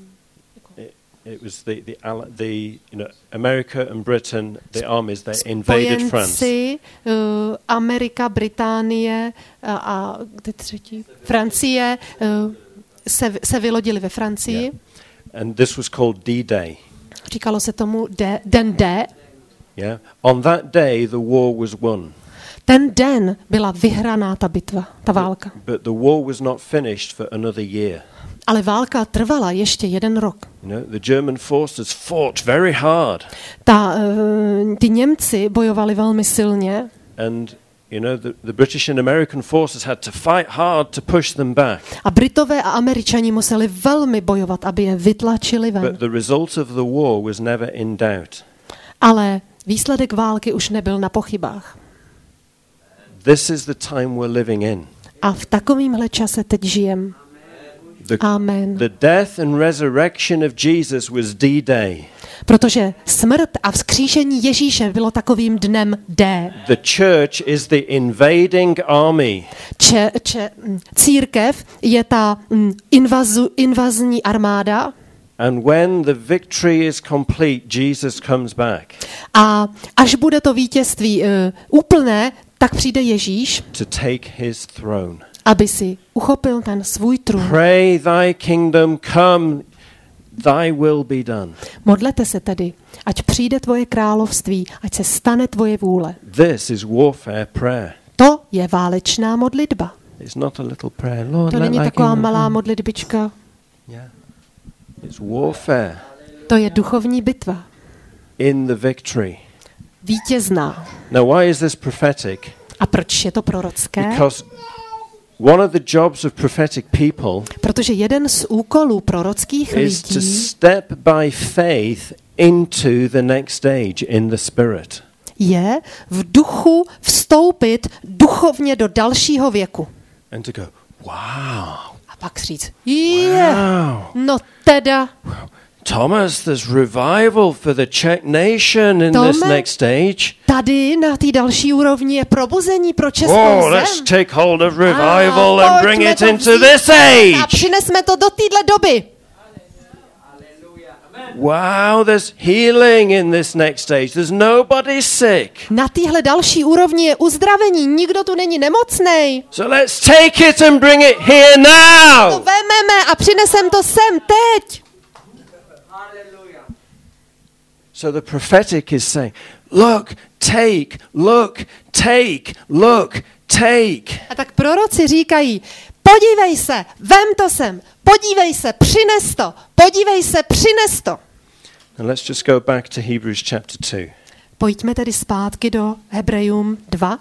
It was the the, Alli- the you know America and Britain, the armies, they invaded France. spojenci, uh, Amerika, Británie a, a kde třetí? Francie uh, se, se vylodili ve Francii. Yeah. And this was called D-Day. Říkalo se tomu de, den D. Yeah. On that day, the war was won. Ten den byla vyhraná ta bitva, ta válka. But the war was not finished for another year. Ale válka trvala ještě jeden rok. You know, the German forces fought very hard. Ta, uh, ty Němci bojovali velmi silně And you know, the, the British and American forces had to fight hard to push them back. a Britové a Američani museli velmi bojovat, aby je vytlačili ven. But the result of the war was never in doubt. Ale výsledek války už nebyl na pochybách. This is the time we're living in. A v takovémhle čase teď žijem. The, Amen. the death and resurrection of Jesus was D-Day. Protože smrt a vzkříšení Ježíše bylo takovým dnem D. The church is the invading army. Če, če, církev je ta mm, invazu, invazní armáda. And when the victory is complete, Jesus comes back. A až bude to vítězství uh, úplné, tak přijde Ježíš, To take his throne. aby si uchopil ten svůj trůn. Pray thy kingdom come, thy will be done. Modlete se tedy, ať přijde tvoje království, ať se stane tvoje vůle. This is warfare prayer. To je válečná modlitba. It's not a little prayer. Lord, To let není thy taková kingdom malá come. modlitbička. Yeah. It's warfare To je duchovní bitva. in the victory. Vítězná. Now, why is this prophetic? A proč je to prorocké? Because one of the jobs of prophetic people Protože jeden z úkolů prorockých is to lidí step by faith into the next stage in the spirit. je v duchu vstoupit duchovně do dalšího věku. And to go, wow, A pak říct, je, wow. no teda, Thomas, there's revival for the Czech nation in Tome, this next stage. tady na té další úrovni je probuzení pro českou Oh, let's zem. take hold of revival A and bring pojďme it to into vzít this A age. přinesme to do téhle doby. Wow, there's healing in this next stage. There's nobody sick. Na téhle další úrovni je uzdravení, nikdo tu není nemocnej. So let's take it and bring it here To now. vememe a přinesem to sem teď. So the prophetic is saying, look, take, look, take, look, take. A tak proroci říkají, podívej se, vem to sem, podívej se, přines to, podívej se, přines to. And let's just go back to Hebrews chapter two. Pojďme tedy zpátky do Hebrejům dva.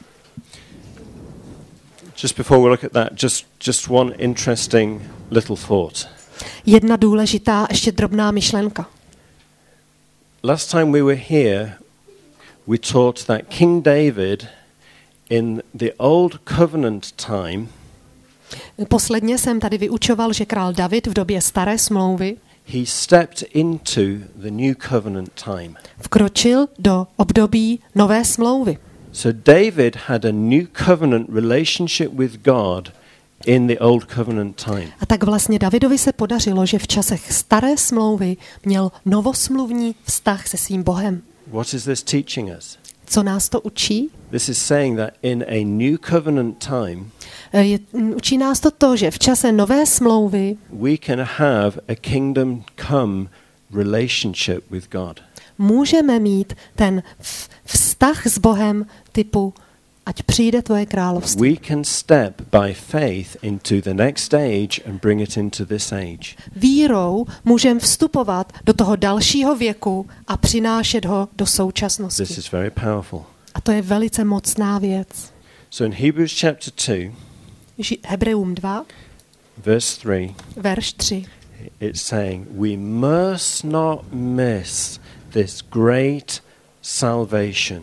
Just before we look at that, just, just one interesting little thought. Jedna důležitá, ještě drobná myšlenka. Last time we were here, we taught that King David in the Old Covenant time, Posledně jsem tady vyučoval, že král David v době staré smlouvy he stepped into the New Covenant time. vkročil do období nové smlouvy. So David had a New Covenant relationship with God in the Old Covenant time. A tak vlastně Davidovi se podařilo, že v časech staré smlouvy měl novosmluvní vztah se svým Bohem. What is this teaching us? Co nás to učí? This is saying that in a New Covenant time, Je, učí nás to to, že v čase nové smlouvy we can have a kingdom come relationship with God. můžeme mít ten v- vztah s Bohem typu ať přijde tvoje království. We can step by faith into the next stage and bring it into this age. Vírou můžeme vstupovat do toho dalšího věku a přinášet ho do současnosti. This is very powerful. A to je velice mocná věc. So in Hebrews chapter two, Ži- Hebrejům dva, verse three, verš tři. it's saying, we must not miss this great salvation.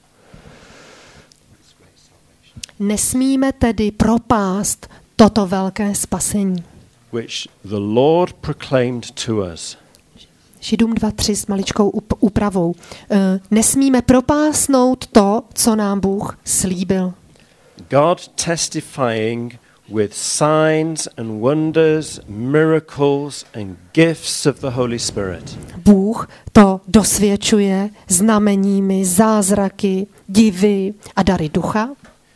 Nesmíme tedy propást toto velké spasení. Which the Lord proclaimed to us. Židům dva tři s maličkou up- úpravou. E, nesmíme propásnout to, co nám Bůh slíbil. God testifying with signs and wonders, miracles and gifts of the Holy Spirit. Bůh to dosvědčuje znameními, zázraky, divy a dary ducha.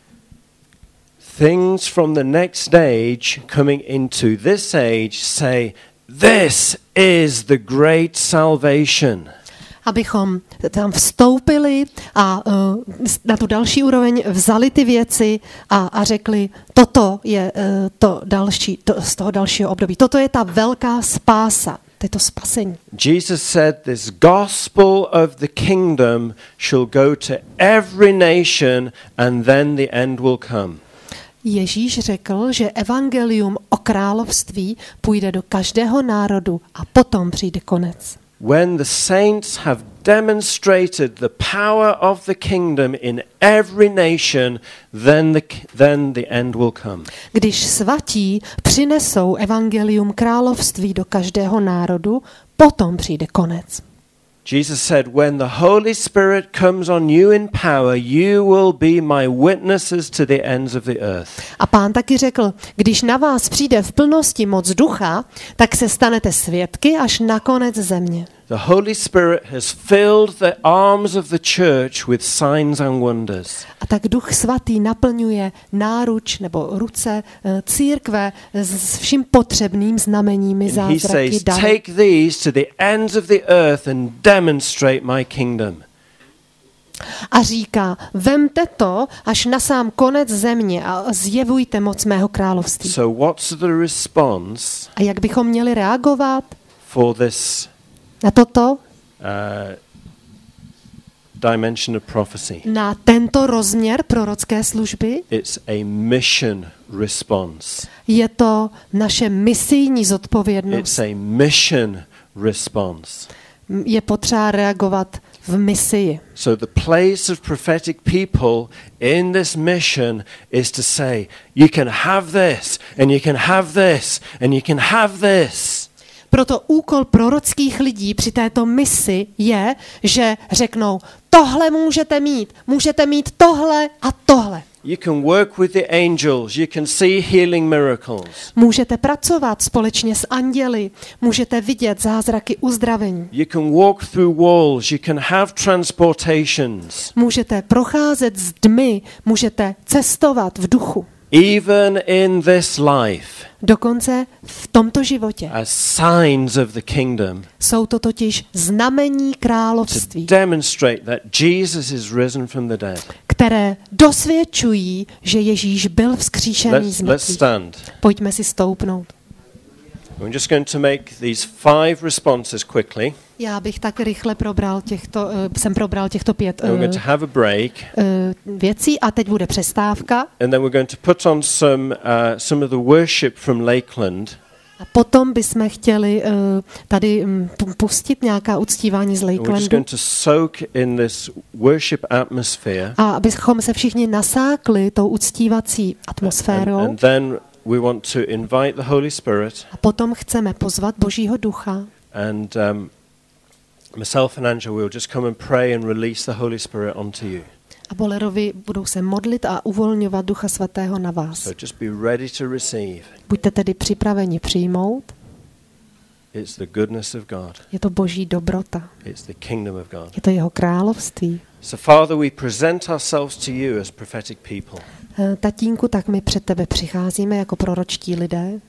Things from the next stage coming into this age say, this is the great salvation. Abychom tam vstoupili a uh, na tu další úroveň vzali ty věci a, a řekli, toto je uh, to další, to, z toho dalšího období. Toto je ta velká spása, to je to spasení. Jesus said, this gospel of the kingdom shall go to every nation and then the end will come. Ježíš řekl, že evangelium o království půjde do každého národu a potom přijde konec. when the saints have demonstrated the power of the kingdom in every nation, then the, then the end will come. Když svatí přinesou evangelium království do každého národu, potom přijde konec. Jesus said, when the Holy Spirit comes on you in power, you will be my witnesses to the ends of the earth. A Pán taky řekl, když na vás přijde v plnosti moc ducha, tak se stanete svědky až na konec země. The Holy Spirit has filled the arms of the church with signs and wonders. A tak Duch Svatý naplňuje náruč nebo ruce eh, církve s vším potřebným znameními, And he zázraky, says, dary. take these to the ends of the earth and demonstrate my kingdom. A říká, vemte to až na sám konec země a zjevujte moc mého království. So what's the response A jak bychom měli reagovat for this na toto, uh, dimension of prophecy? na tento rozměr prorocké služby? It's a mission response. Je to naše misijní It's zodpovědnost. a mission response. Je potřeba reagovat v misii. So the place of prophetic people in this mission is to say, you can have this, and you can have this, and you can have this. Proto úkol prorockých lidí při této misi je, že řeknou, tohle můžete mít, můžete mít tohle a tohle. You can work with the angels, you can see healing miracles. Můžete pracovat společně s anděli, můžete vidět zázraky uzdravení. You can walk through walls, you can have transportations. Můžete procházet s dmy, můžete cestovat v duchu. Even in this life, Dokonce v tomto životě. as signs of the kingdom, Jsou to totiž znamení to království, demonstrate that Jesus is risen from the dead. které dosvědčují, že Ježíš byl vzkříšený Let's, z let's mrtvých. stand. Pojďme si stoupnout. I'm just going to make these five responses quickly. Já bych tak rychle probral těchto, uh, jsem probral těchto pět And we're going uh, to have a break, uh, věcí a teď bude přestávka and then we're going to put on some uh, some of the worship from Lakeland, a potom bychom chtěli uh, tady um, pu- pustit nějaká uctívání z and we're just Lakelandu going to soak in this worship atmosphere, a abychom se všichni nasákli tou uctívací and, atmosférou and then we want to invite the Holy Spirit, a potom chceme pozvat Božího ducha and um, myself and Angela will just come and pray and release the Holy Spirit onto you. a Bolerovi budou se modlit a uvolňovat Ducha Svatého na vás. So just be ready to receive. Buďte tedy připraveni přijmout. It's the goodness of God. Je to Boží dobrota. It's the kingdom of God. Je to jeho království. So Father, we present ourselves to you as prophetic people. Eh, Tatínku, tak my před tebe přicházíme jako proročtí lidé.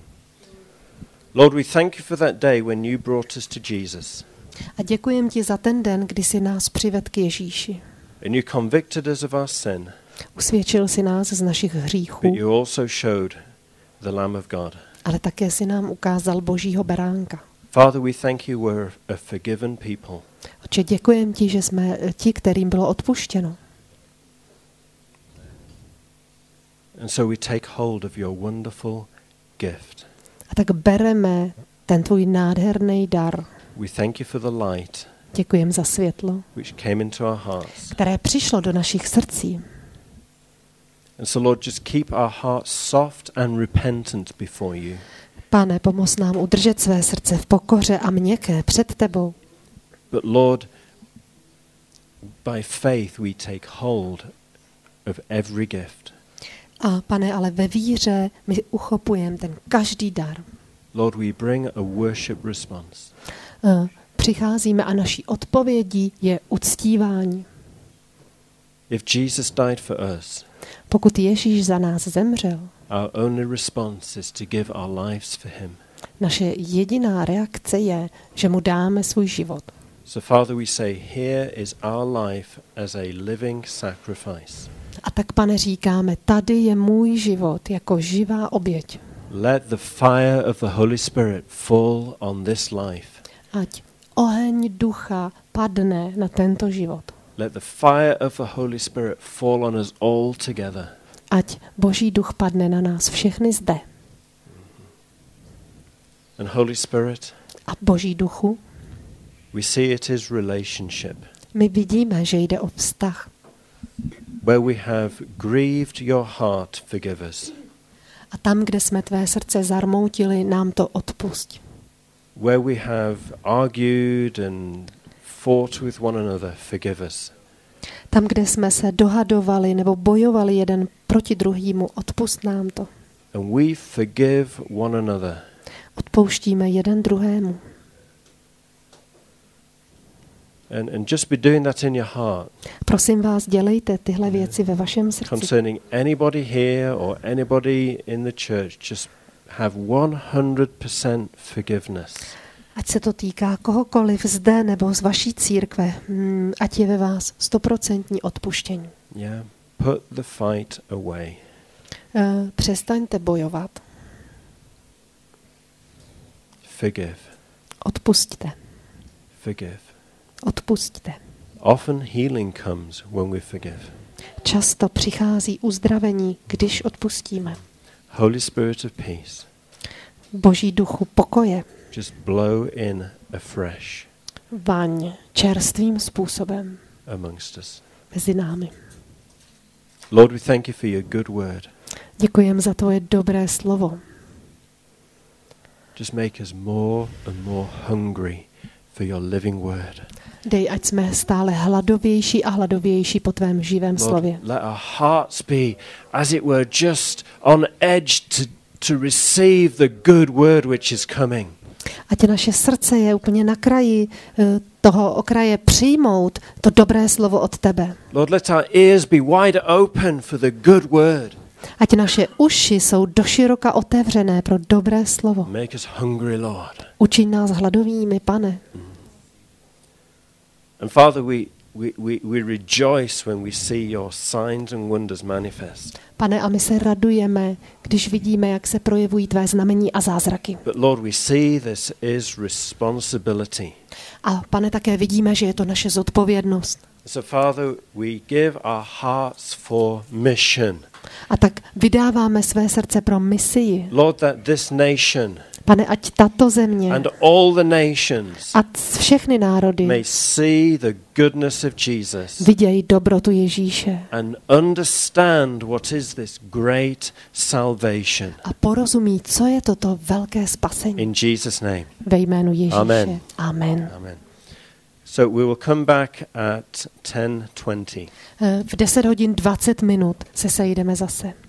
Lord, we thank you for that day when you brought us to Jesus. A děkujem ti za ten den, kdy jsi nás přivedl k Ježíši. And you convicted us of our sin, Usvědčil si nás z našich but hříchů, you also showed the Lamb of God. ale také si nám ukázal Božího beránka. Father, we thank you we're a forgiven people. Otče, děkujem ti, že jsme ti, kterým bylo odpuštěno. And so we take hold of your wonderful gift. A tak bereme ten tvůj nádherný dar. We thank you for the light Děkujem za světlo, which came into our hearts. které přišlo do našich srdcí. And so, Lord, just keep our hearts soft and repentant before you. Pane, pomoz nám udržet své srdce v pokoře a měkké před tebou. But, Lord, by faith we take hold of every gift. A pane, ale ve víře my uchopujeme ten každý dar. Lord, we bring a worship response. Uh, Přicházíme a naší odpovědí je uctívání. If Jesus died for us, Pokud Ježíš za nás zemřel, our only response is to give our lives for him. naše jediná reakce je, že mu dáme svůj život. So, Father, we say, here is our life as a living sacrifice. A tak, pane, říkáme, tady je můj život jako živá oběť. Let the fire of the Holy Spirit fall on this life. Ať oheň ducha padne na tento život. Let the fire of the Holy Spirit fall on us all together. Ať Boží duch padne na nás všechny zde. And Holy Spirit, A Boží duchu, we see it is relationship. My vidíme, že jde o vztah. Where we have grieved your heart, forgive us. A tam, kde jsme tvé srdce zarmoutili, nám to odpusť. Where we have argued and fought with one another, forgive us. Tam, kde jsme se dohadovali nebo bojovali jeden proti druhému, odpusť nám to. And we forgive one another. Odpouštíme jeden druhému. And, and just be doing that in your heart. Prosím vás, dělejte tyhle věci ve vašem srdci. Concerning anybody here or anybody in the church, just have one hundred percent forgiveness. Ať se to týká kohokoliv zde nebo z vaší církve, hmm, ať je ve vás stoprocentní odpuštění. Yeah, put the fight away. Uh, přestaňte bojovat. Forgive. Odpusťte. Forgive. Odpusťte. Often healing comes when we forgive. Často přichází uzdravení, když odpustíme. Holy Spirit of peace, Boží duchu pokoje, just blow in afresh vaň čerstvým způsobem amongst us. mezi námi. Lord, we thank you for your good word. Děkujeme za tvoje dobré slovo. Just make us more and more hungry for your living word. Dej, ať jsme stále hladovější a hladovější po tvém živém Lord, slově. let our hearts be, as it were, just on edge to, to receive the good word which is coming. Ať naše srdce je úplně na kraji eh, toho okraje přijmout to dobré slovo od tebe. Lord, let our ears be wide open for the good word. Ať naše uši jsou doširoka otevřené pro dobré slovo. Make us hungry, Lord. Učiň nás hladovými, pane. And Father, we, we, we, we rejoice when we see your signs and wonders manifest. Pane, a my se radujeme, když vidíme, jak se projevují tvé znamení a zázraky. But Lord, we see this is responsibility. A pane, také vidíme, že je to naše zodpovědnost. So Father, we give our hearts for mission. A tak vydáváme své srdce pro misii. Lord, that this nation Pane, ať tato země and all the nations a všechny národy may see the goodness of Jesus vidějí dobrotu Ježíše and understand what is this great salvation. a porozumí, co je toto velké spasení. In Jesus' name. Ve jménu Ježíše. Amen. Amen. Amen. So we will come back at ten twenty. V deset hodin dvacet minut se sejdeme zase.